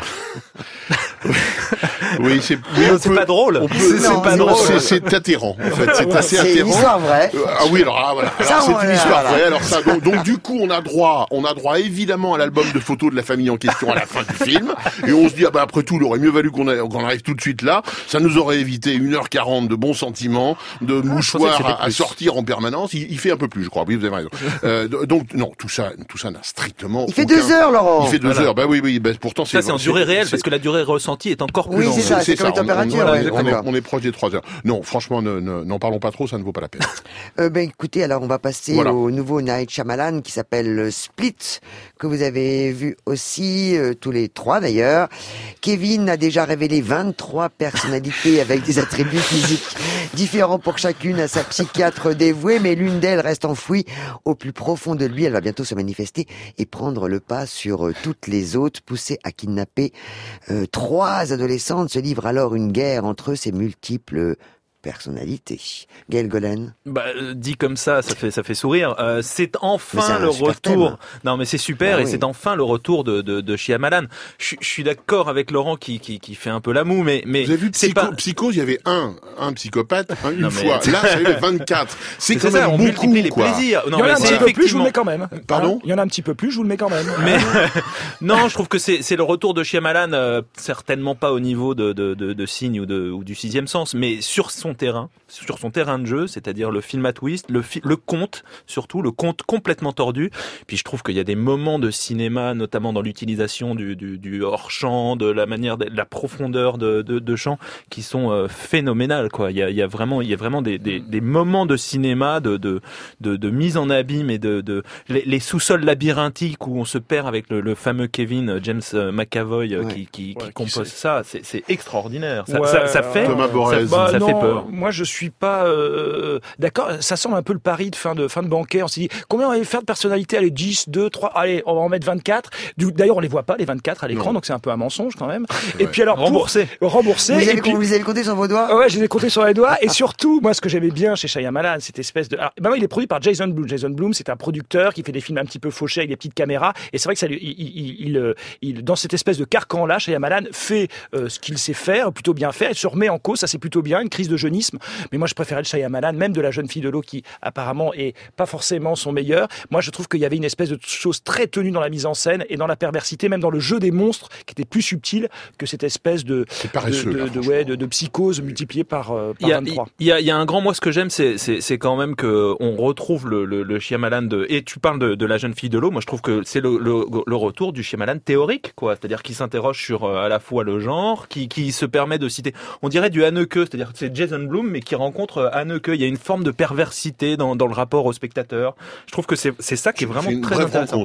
[SPEAKER 13] Oui, c'est
[SPEAKER 12] pas drôle.
[SPEAKER 13] C'est pas drôle. C'est atterrant, en fait. C'est assez atterrant.
[SPEAKER 8] C'est une histoire vraie.
[SPEAKER 13] Ah oui, alors voilà. Alors, c'est une histoire vraie. Alors ça, donc du coup, on a droit évidemment à l'album de photos de la famille en question à la fin du film. Et on se dit, après tout, il aurait mieux valu qu'on arrive tout de suite là. Ça nous aurait évité 1h40 de bons sentiments, de mouchoirs à sortir en permanence. Il fait un peu plus, je crois. Oui, vous avez raison. Donc, non, tout ça n'a strictement
[SPEAKER 8] Il fait 2 heures, Laurent.
[SPEAKER 13] Il fait 2 heures. Bah oui. Pourtant,
[SPEAKER 12] ça, c'est en durée réelle, parce que la durée ressentie est encore plus longue.
[SPEAKER 8] Oui, c'est ça, c'est comme la température.
[SPEAKER 13] On est proche des 3 heures. Non, franchement, n'en parlons pas trop, ça ne vaut pas la peine.
[SPEAKER 8] Écoutez, alors on va passer au nouveau Night Shyamalan qui s'appelle Split, que vous avez vu aussi, tous les 3 d'ailleurs. Kevin a déjà révélé 23 personnalités avec des attributs physiques différents pour chacune à sa psychiatre dévouée, mais l'une d'elles reste enfouie au plus profond de lui. Elle va bientôt se manifester et prendre le pas sur toutes les autres, poussée à kidnapper 3 adolescentes. Se livre alors une guerre entre ces multiples personnalité. Gaël Golan.
[SPEAKER 12] Dit comme ça fait sourire. C'est enfin le retour. Non, mais c'est super et c'est enfin le retour de Shyamalan. Je suis d'accord avec Laurent qui fait un peu la moue, mais
[SPEAKER 13] vous avez vu Psycho, il y avait un psychopathe une fois. Là, ça y est 24. C'est quand même beaucoup,
[SPEAKER 12] les plaisirs.
[SPEAKER 11] Non, il y en a un petit peu plus, je vous le mets quand même.
[SPEAKER 13] Pardon?
[SPEAKER 11] Il y en a un petit peu plus, je vous le mets quand même.
[SPEAKER 12] Mais non, je trouve que c'est le retour de Shyamalan, certainement pas au niveau de Signe ou du Sixième Sens, mais sur son terrain de jeu, c'est-à-dire le film à twist, le conte, surtout le conte complètement tordu. Puis je trouve qu'il y a des moments de cinéma, notamment dans l'utilisation du hors-champ, de la manière, de la profondeur de champ, qui sont phénoménales, quoi. Il y a vraiment des moments de cinéma, de mise en abîme et les sous-sols labyrinthiques où on se perd avec le fameux Kevin James McAvoy qui compose ça. C'est extraordinaire. Ça fait peur.
[SPEAKER 11] Moi, je suis pas d'accord. Ça semble un peu le pari de fin de banquet. On s'est dit combien on va faire de personnalités? Allez, 10, 2, 3. Allez, on va en mettre 24. D'ailleurs, on les voit pas les 24 à l'écran, donc c'est un peu un mensonge quand même. Et puis alors remboursé.
[SPEAKER 8] Vous avez compté sur vos doigts?
[SPEAKER 11] Ouais, je les ai comptés sur les doigts. Et surtout, moi, ce que j'aimais bien chez Shyamalan, cette espèce de. Alors, il est produit par Jason Blum. Jason Blum, c'est un producteur qui fait des films un petit peu fauchés avec des petites caméras. Et c'est vrai que ça, il dans cette espèce de carcan-là, Shyamalan fait ce qu'il sait faire, plutôt bien faire. Il se remet en cause, ça c'est plutôt bien, une crise de jeunisme. Mais moi, je préférais le Shyamalan, même de La jeune fille de l'eau, qui apparemment est pas forcément son meilleur. Moi, je trouve qu'il y avait une espèce de chose très tenue dans la mise en scène et dans la perversité, même dans le jeu des monstres, qui était plus subtil que cette espèce de psychose multipliée par 23.
[SPEAKER 12] Il y a un grand, moi, ce que j'aime, c'est quand même que on retrouve le Shyamalan et tu parles de La jeune fille de l'eau. Moi, je trouve que c'est le retour du Shyamalan théorique, quoi. C'est-à-dire qu'il s'interroge sur à la fois le genre, qui se permet de citer, on dirait du Haneke, c'est-à-dire que c'est Jason Blum, mais qui rencontre Haneke. Il y a une forme de perversité dans le rapport au spectateur. Je trouve que c'est ça qui est vraiment très intéressant.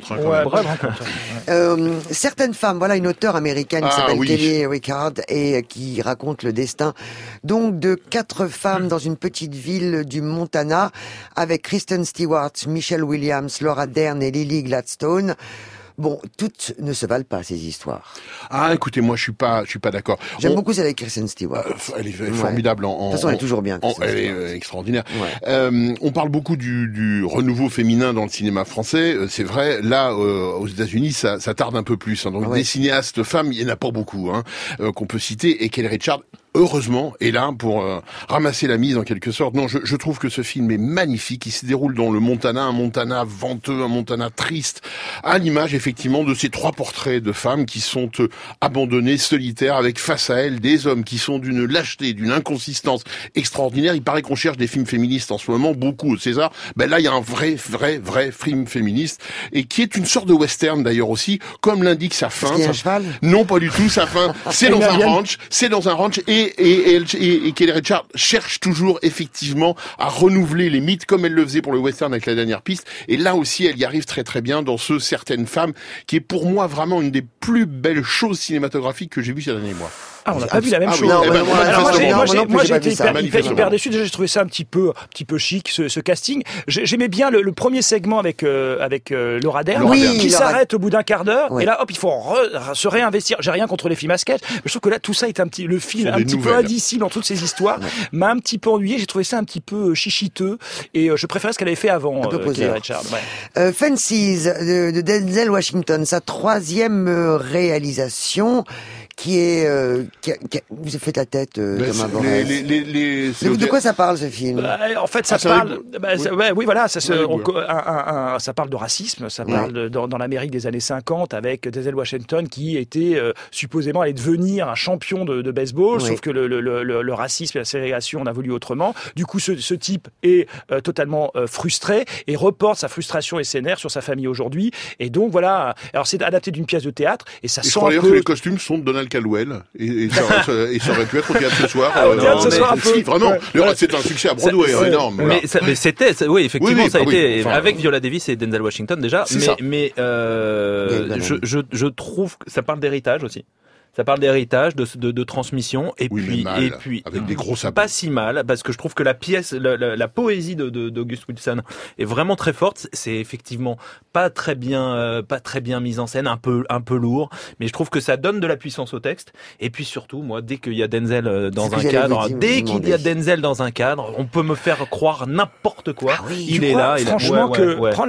[SPEAKER 8] Certaines femmes, voilà une auteure américaine qui s'appelle Kelly Rickard et qui raconte le destin donc de 4 femmes dans une petite ville du Montana avec Kristen Stewart, Michelle Williams, Laura Dern et Lily Gladstone. Bon, toutes ne se valent pas, ces histoires.
[SPEAKER 13] Ah, écoutez, moi, je suis pas d'accord.
[SPEAKER 8] J'aime beaucoup celle avec Kristen Stewart.
[SPEAKER 13] Elle est formidable.
[SPEAKER 8] De toute façon, elle est toujours bien.
[SPEAKER 13] Elle est extraordinaire. On parle beaucoup du renouveau féminin dans le cinéma français. C'est vrai. Là, aux États-Unis, ça tarde un peu plus. Donc, des cinéastes femmes, il y en a pas beaucoup, qu'on peut citer. Et Kelly Richard, heureusement, est là pour ramasser la mise en quelque sorte. Non, je trouve que ce film est magnifique. Il se déroule dans le Montana, un Montana venteux, un Montana triste, à l'image effectivement de ces 3 portraits de femmes qui sont abandonnées, solitaires, avec face à elles des hommes qui sont d'une lâcheté, d'une inconsistance extraordinaire. Il paraît qu'on cherche des films féministes en ce moment, beaucoup au César. Ben là, il y a un vrai film féministe et qui est une sorte de western d'ailleurs aussi, comme l'indique sa fin.
[SPEAKER 8] Est-ce qu'il y a un cheval ?
[SPEAKER 13] Non, pas du tout. Sa fin, c'est dans un ranch. Et Kelly Richard cherche toujours effectivement à renouveler les mythes comme elle le faisait pour le western avec La dernière piste. Et là aussi, elle y arrive très très bien dans ce Certaines femmes, qui est pour moi vraiment une des plus belles choses cinématographiques que j'ai vues ces derniers mois.
[SPEAKER 11] Ah, on n'a pas vu la même chose. Moi, j'ai été hyper déçu. Déjà, j'ai trouvé ça un petit peu chic, ce casting. J'aimais bien le premier segment avec Laura Dern, qui s'arrête au bout d'un quart d'heure. Et là, hop, il faut se réinvestir. J'ai rien contre les films à sketch, mais je trouve que là, tout ça est le film un petit peu indicible dans toutes ces histoires. M'a un petit peu ennuyé. J'ai trouvé ça un petit peu chichiteux. Et je préférais ce qu'elle avait fait avant, Kelly Richard.
[SPEAKER 8] Fences de Denzel Washington, sa 3e réalisation. Qui est vous faites la tête Thomas Borel. De quoi ça parle ce film?
[SPEAKER 11] En fait, ça parle. Ça parle de racisme. Ça parle dans l'Amérique des années 50 avec Denzel Washington qui était supposément allé devenir un champion de baseball, sauf que le racisme et la ségrégation on a voulu autrement. Du coup, ce type est totalement frustré et reporte sa frustration et ses nerfs sur sa famille aujourd'hui. Et donc voilà. Alors c'est adapté d'une pièce de théâtre et ça sent un peu.
[SPEAKER 13] Que les costumes sont de Donald Caldwell et ça aurait pu être au théâtre ce soir. Vraiment, c'est un succès à Broadway énorme.
[SPEAKER 12] Mais c'était, oui, effectivement, ça a été avec Viola Davis et Denzel Washington déjà. Mais je trouve que ça parle d'héritage aussi. Ça parle d'héritage, de transmission, et puis
[SPEAKER 13] avec des gros sabots.
[SPEAKER 12] Pas si mal, parce que je trouve que la pièce, la poésie d'August Wilson est vraiment très forte. C'est effectivement pas très bien mise en scène, un peu lourd, mais je trouve que ça donne de la puissance au texte. Et puis surtout, moi, dès qu'il y a Denzel dans un cadre, on peut me faire croire n'importe quoi. Il est là.
[SPEAKER 11] Franchement,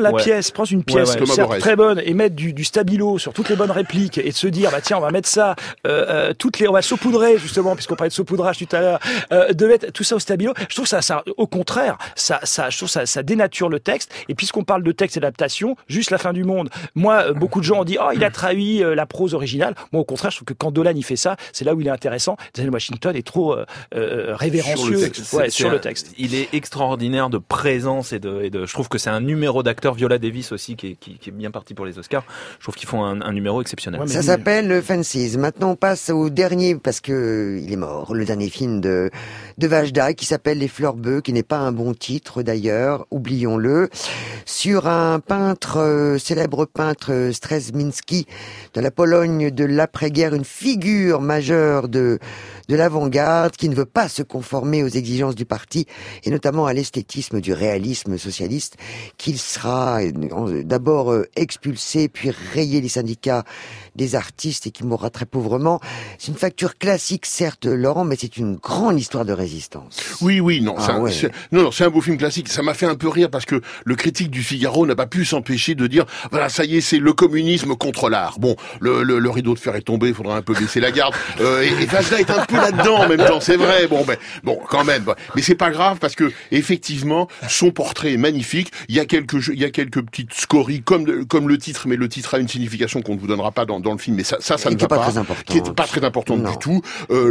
[SPEAKER 11] prendre une pièce certes très bonne et mettre du stabilo sur toutes les bonnes répliques et de se dire, tiens, on va mettre ça on va saupoudrer justement, puisqu'on parlait de saupoudrage tout à l'heure, de mettre tout ça au stabilo. Je trouve ça au contraire, je trouve ça dénature le texte. Et puisqu'on parle de texte et d'adaptation, juste La fin du monde. Moi, beaucoup de gens ont dit, il a trahi la prose originale. Moi, au contraire, je trouve que quand Dolan il fait ça, c'est là où il est intéressant. Denzel Washington est trop révérencieux sur le texte.
[SPEAKER 12] Il est extraordinaire de présence et de. Je trouve que c'est un numéro d'acteur. Viola Davis aussi qui est bien parti pour les Oscars. Je trouve qu'ils font un numéro exceptionnel.
[SPEAKER 8] Ça s'appelle Fences. Maintenant, on passe au dernier parce que il est mort. Le dernier film de Vajda qui s'appelle Les Fleurs Beuh, qui n'est pas un bon titre d'ailleurs. Oublions-le. Sur un peintre, célèbre peintre Strzeminski de la Pologne de l'après-guerre, une figure majeure de l'avant-garde qui ne veut pas se conformer aux exigences du parti et notamment à l'esthétisme du réalisme socialiste, qu'il sera d'abord expulsé puis rayé des syndicats des artistes et qui mourra très pauvrement. C'est une facture classique certes, Laurent, mais c'est une grande histoire de résistance.
[SPEAKER 13] Oui, non, c'est un beau film classique. Ça m'a fait un peu rire parce que le critique du Figaro n'a pas pu s'empêcher de dire voilà, ça y est, c'est le communisme contre l'art. Bon, le rideau de fer est tombé, il faudra un peu baisser la garde. Et Vajda est un peu là-dedans en même temps, c'est vrai. Bon, quand même. Mais c'est pas grave parce que effectivement, son portrait est magnifique. Il y a quelques petites scories comme le titre, mais le titre a une signification qu'on ne vous donnera pas dans le film. Mais ça ne va pas. Qui est pas très importante du tout.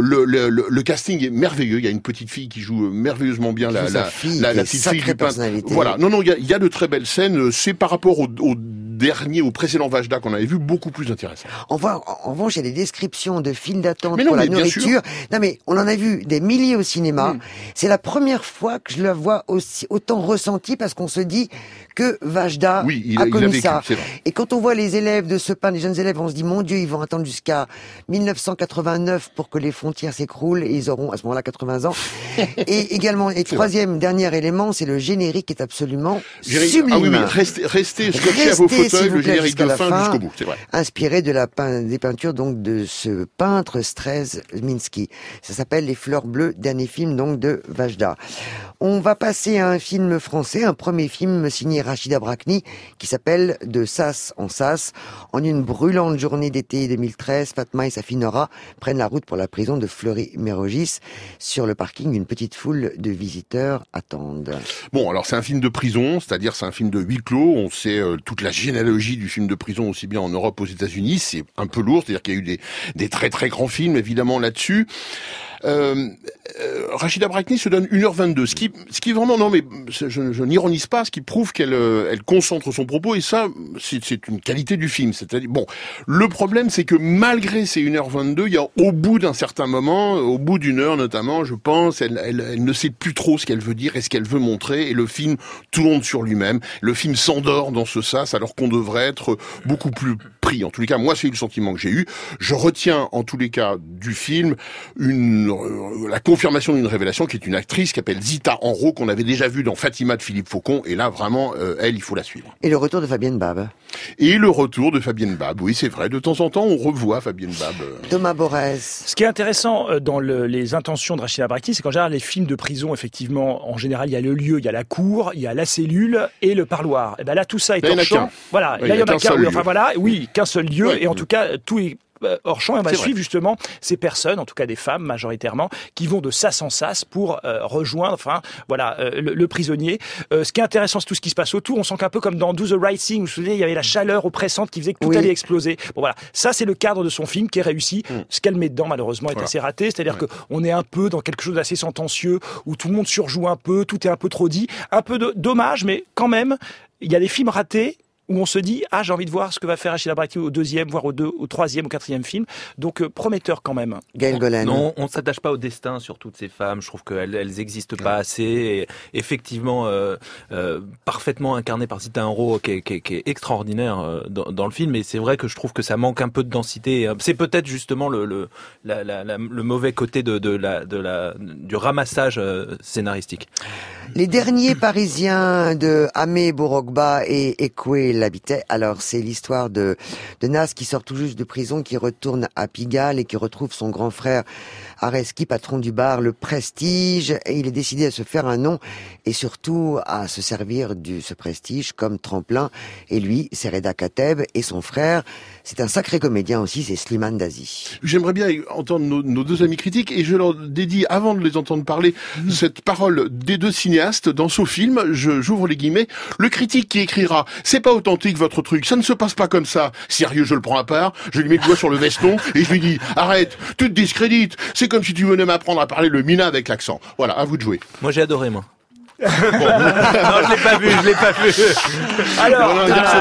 [SPEAKER 13] Le casting est merveilleux. Il y a une petite fille qui joue merveilleusement bien la petite fille du peintre. Voilà. Non, il y a de très belles scènes. C'est par rapport au précédent Vajda qu'on avait vu beaucoup plus intéressant.
[SPEAKER 8] En revanche, il y a des descriptions de files d'attente pour la nourriture. Non, mais on en a vu des milliers au cinéma. C'est la première fois que je la vois autant ressentie parce qu'on se dit que Vajda a connu ça. Et quand on voit les élèves de ce peintre, les jeunes élèves, on se dit, mon Dieu, ils vont attendre jusqu'à 1989 pour que les frontières s'écroulent et ils auront à ce moment-là 80 ans. Et également, dernier élément, c'est le générique qui est absolument sublime.
[SPEAKER 13] Ah oui, restez scotchés à vos fauteuils, le générique de fin jusqu'au bout, c'est vrai.
[SPEAKER 8] Inspiré des peintures donc de ce peintre Strzeminski. Ça s'appelle Les Fleurs Bleues, dernier film donc de Vajda. On va passer à un film français, un premier film signé Rachida Brakni, qui s'appelle De Sas en Sas. En une brûlante journée d'été 2013, Fatma et sa fille Nora prennent la route pour la prison de Fleury-Mérogis. Sur le parking, une petite foule de visiteurs attendent.
[SPEAKER 13] Bon, alors c'est un film de prison, c'est-à-dire c'est un film de huis clos. On sait toute la généalogie du film de prison, aussi bien en Europe qu'aux États-Unis. C'est un peu lourd, c'est-à-dire qu'il y a eu des très très grands films, évidemment, là-dessus. Rachida Brakni se donne 1h22, ce qui vraiment, non mais je n'ironise pas, ce qui prouve qu'elle concentre son propos, et ça c'est une qualité du film. C'est-à-dire, bon, le problème c'est que malgré ces 1h22, il y a au bout d'un certain moment, au bout d'une heure notamment, je pense, elle ne sait plus trop ce qu'elle veut dire et ce qu'elle veut montrer, et le film tourne sur lui-même. Le film s'endort dans ce sas alors qu'on devrait être beaucoup plus pris. En tous les cas, moi c'est le sentiment que j'ai eu. Je retiens en tous les cas du film la confirmation d'une révélation qui est une actrice qui s'appelle Zita Enro, qu'on avait déjà vue dans Fatima de Philippe Faucon, et là vraiment elle, il faut la suivre.
[SPEAKER 8] Et le retour de Fabienne Bab.
[SPEAKER 13] Oui c'est vrai, de temps en temps on revoit Fabienne Bab.
[SPEAKER 8] Thomas Borès.
[SPEAKER 11] Ce qui est intéressant dans les intentions de Rachida Brakni, c'est qu'en général les films de prison, effectivement, en général il y a le lieu, il y a la cour, il y a la cellule et le parloir. Et ben là tout ça est hors champ. Voilà, là il y en a qu'un. Qu'un seul lieu, et en tout cas tout est hors champ, et on va suivre justement ces personnes, en tout cas des femmes majoritairement, qui vont de sas en sas pour rejoindre, le prisonnier. Ce qui est intéressant, c'est tout ce qui se passe autour. On sent qu'un peu comme dans Do the Right Thing, vous vous souvenez, il y avait la chaleur oppressante qui faisait que tout allait exploser. Bon voilà, ça c'est le cadre de son film qui est réussi. Ce qu'elle met dedans malheureusement est assez raté, c'est-à-dire que on est un peu dans quelque chose d'assez sentencieux où tout le monde surjoue un peu, tout est un peu trop dit, un peu dommage, mais quand même il y a des films ratés où on se dit j'ai envie de voir ce que va faire Rachida Brakni au deuxième, voire au troisième, au quatrième film. Donc prometteur quand même.
[SPEAKER 8] Gaël Golan.
[SPEAKER 12] Non, on ne s'attache pas au destin sur toutes ces femmes. Je trouve qu'elles n'existent pas assez. Et effectivement, parfaitement incarnées par Zita Enro, qui est extraordinaire dans le film. Mais c'est vrai que je trouve que ça manque un peu de densité. C'est peut-être justement le mauvais côté du ramassage scénaristique.
[SPEAKER 8] Les derniers Parisiens de Amé Bourogba et Ekoué l'habitaient. Alors c'est l'histoire de Nas qui sort tout juste de prison, qui retourne à Pigalle et qui retrouve son grand frère Areski, patron du bar Le Prestige, et il est décidé à se faire un nom et surtout à se servir de ce prestige comme tremplin. Et lui, c'est Reda Kateb, et son frère, c'est un sacré comédien aussi, c'est Slimane Dazi.
[SPEAKER 13] J'aimerais bien entendre nos deux amis critiques et je leur dédie, avant de les entendre parler, cette parole des deux cinéastes dans ce film. J'ouvre les guillemets. Le critique qui écrira « C'est pas authentique votre truc, ça ne se passe pas comme ça. » Sérieux, je le prends à part, je lui mets le doigt sur le veston et je lui dis « Arrête, tu te discrédites. C'est comme si tu venais m'apprendre à parler le mina avec l'accent. » Voilà, à vous de jouer.
[SPEAKER 12] Moi j'ai adoré, moi. Bon. Non, je l'ai pas vu.
[SPEAKER 11] Alors,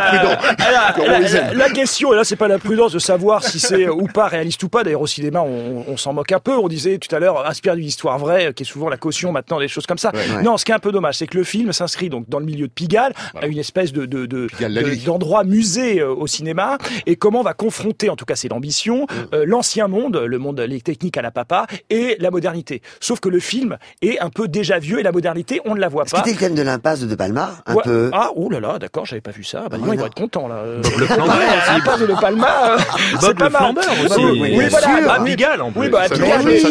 [SPEAKER 11] la question, et là c'est pas la prudence de savoir si c'est ou pas réaliste ou pas. D'ailleurs au cinéma on s'en moque un peu. On disait tout à l'heure, inspiré d'une histoire vraie, qui est souvent la caution maintenant des choses comme ça. Ouais. Non, ce qui est un peu dommage, c'est que le film s'inscrit donc dans le milieu de Pigalle, à une espèce d'endroit musée au cinéma. Et comment on va confronter, en tout cas c'est l'ambition, l'ancien monde, le monde, les techniques à la papa, et la modernité. Sauf que le film est un peu déjà vieux et la modernité, on ne la voit pas.
[SPEAKER 8] C'était le thème de l'impasse de De Palma, un peu.
[SPEAKER 11] Ah, oh là là, d'accord, j'avais pas vu ça. Bah, il va être content, là.
[SPEAKER 12] Bob le Flambeur aussi.
[SPEAKER 11] L'impasse de De Palma, c'est pas mal.
[SPEAKER 12] Aussi.
[SPEAKER 11] Oui, voilà.
[SPEAKER 12] Pigalle, en plus.
[SPEAKER 11] Oui, bah,
[SPEAKER 13] ça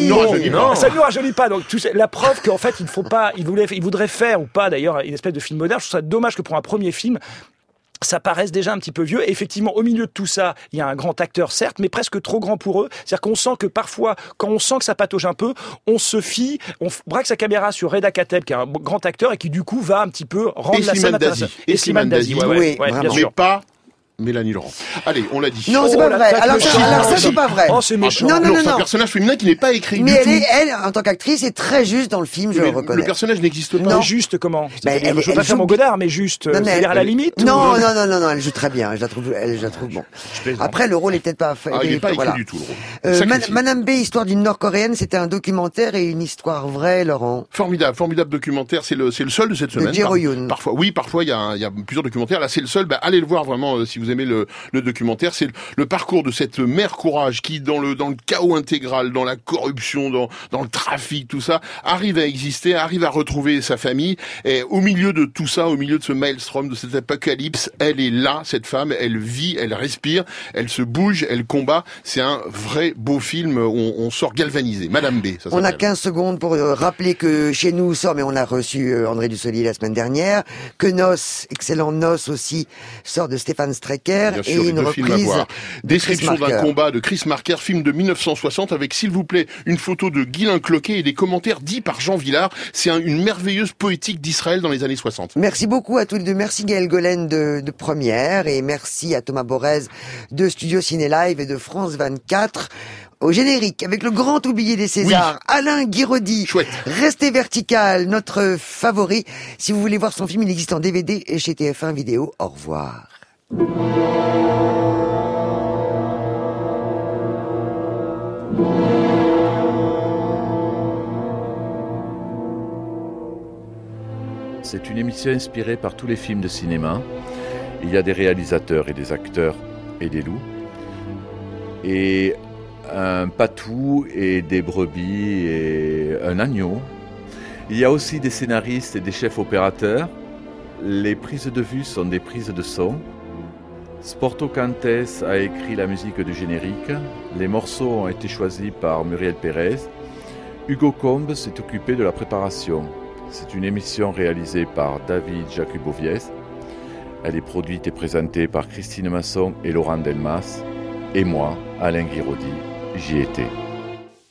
[SPEAKER 13] ne
[SPEAKER 11] nous rajeunit pas. Donc, la preuve qu'en fait, il ne faut pas, il voudrait faire, ou pas d'ailleurs, une espèce de film moderne. Je trouve ça dommage que pour un premier film, ça paraisse déjà un petit peu vieux. Et effectivement, au milieu de tout ça, il y a un grand acteur, certes, mais presque trop grand pour eux. C'est-à-dire qu'on sent que parfois, quand on sent que ça patauge un peu, on se fie, on braque sa caméra sur Reda Kateb, qui est un grand acteur et qui du coup va un petit peu rendre la scène intéressante.
[SPEAKER 13] Et Slimane Dazi,
[SPEAKER 11] oui, bien sûr.
[SPEAKER 13] Mais pas Mélanie Laurent. Allez, on l'a dit.
[SPEAKER 8] Non, c'est pas vrai. Alors ça, c'est pas vrai.
[SPEAKER 11] Oh, c'est méchant.
[SPEAKER 8] Non.
[SPEAKER 13] C'est un personnage féminin qui n'est pas écrit
[SPEAKER 8] mais
[SPEAKER 13] du tout.
[SPEAKER 8] elle, en tant qu'actrice, est très juste dans le film, je le reconnais.
[SPEAKER 13] Le personnage n'existe pas.
[SPEAKER 11] Non, juste comment?
[SPEAKER 8] Elle
[SPEAKER 11] je veux pas faire mon Godard, mais juste. C'est-à-dire à la limite.
[SPEAKER 8] Non, elle joue très bien. Je la trouve bon. Après, le rôle est peut-être pas fait.
[SPEAKER 13] Il n'est pas écrit du tout, le rôle.
[SPEAKER 8] Madame B, histoire d'une Nord-Coréenne, c'était un documentaire et une histoire vraie, Laurent.
[SPEAKER 13] Formidable documentaire. C'est le seul de cette semaine.
[SPEAKER 8] De Jero-yoon.
[SPEAKER 13] Parfois, il y a plusieurs documentaires. Là, c'est le seul. Allez le voir vraiment si vous aimez le documentaire. C'est le parcours de cette mère courage qui, dans le chaos intégral, dans la corruption, dans le trafic, tout ça, arrive à exister, arrive à retrouver sa famille. Et au milieu de tout ça, au milieu de ce maelstrom, de cet apocalypse, elle est là, cette femme, elle vit, elle respire, elle se bouge, elle combat. C'est un vrai beau film où on sort galvanisé. Madame B, ça s'appelle.
[SPEAKER 8] On a 15 secondes pour rappeler que chez nous sort, mais on a reçu André Dussolier la semaine dernière, que Noce, excellent Noce aussi, sort de Stéphane Strecker, et une reprise
[SPEAKER 13] Description d'un combat de Chris Marker, film de 1960 avec, s'il vous plaît, une photo de Guylain Cloquet et des commentaires dits par Jean Villard. C'est une merveilleuse poétique d'Israël dans les années 60.
[SPEAKER 8] Merci beaucoup à tous les deux. Merci Gaël Golen de Première et merci à Thomas Borez de Studio Ciné Live et de France 24. Au générique, avec le grand oublié des Césars, Alain Guiraudy.
[SPEAKER 13] Chouette.
[SPEAKER 8] Restez vertical, notre favori. Si vous voulez voir son film, il existe en DVD et chez TF1 Vidéo. Au revoir.
[SPEAKER 2] C'est une émission inspirée par tous les films de cinéma. Il y a des réalisateurs et des acteurs et des loups. Et un patou et des brebis et un agneau. Il y a aussi des scénaristes et des chefs opérateurs. Les prises de vue sont des prises de son. Sporto Cantes a écrit la musique du générique. Les morceaux ont été choisis par Muriel Pérez. Hugo Combes s'est occupé de la préparation. C'est une émission réalisée par David Jacuboviez. Elle est produite et présentée par Christine Masson et Laurent Delmas. Et moi, Alain Guiraudy, j'y étais.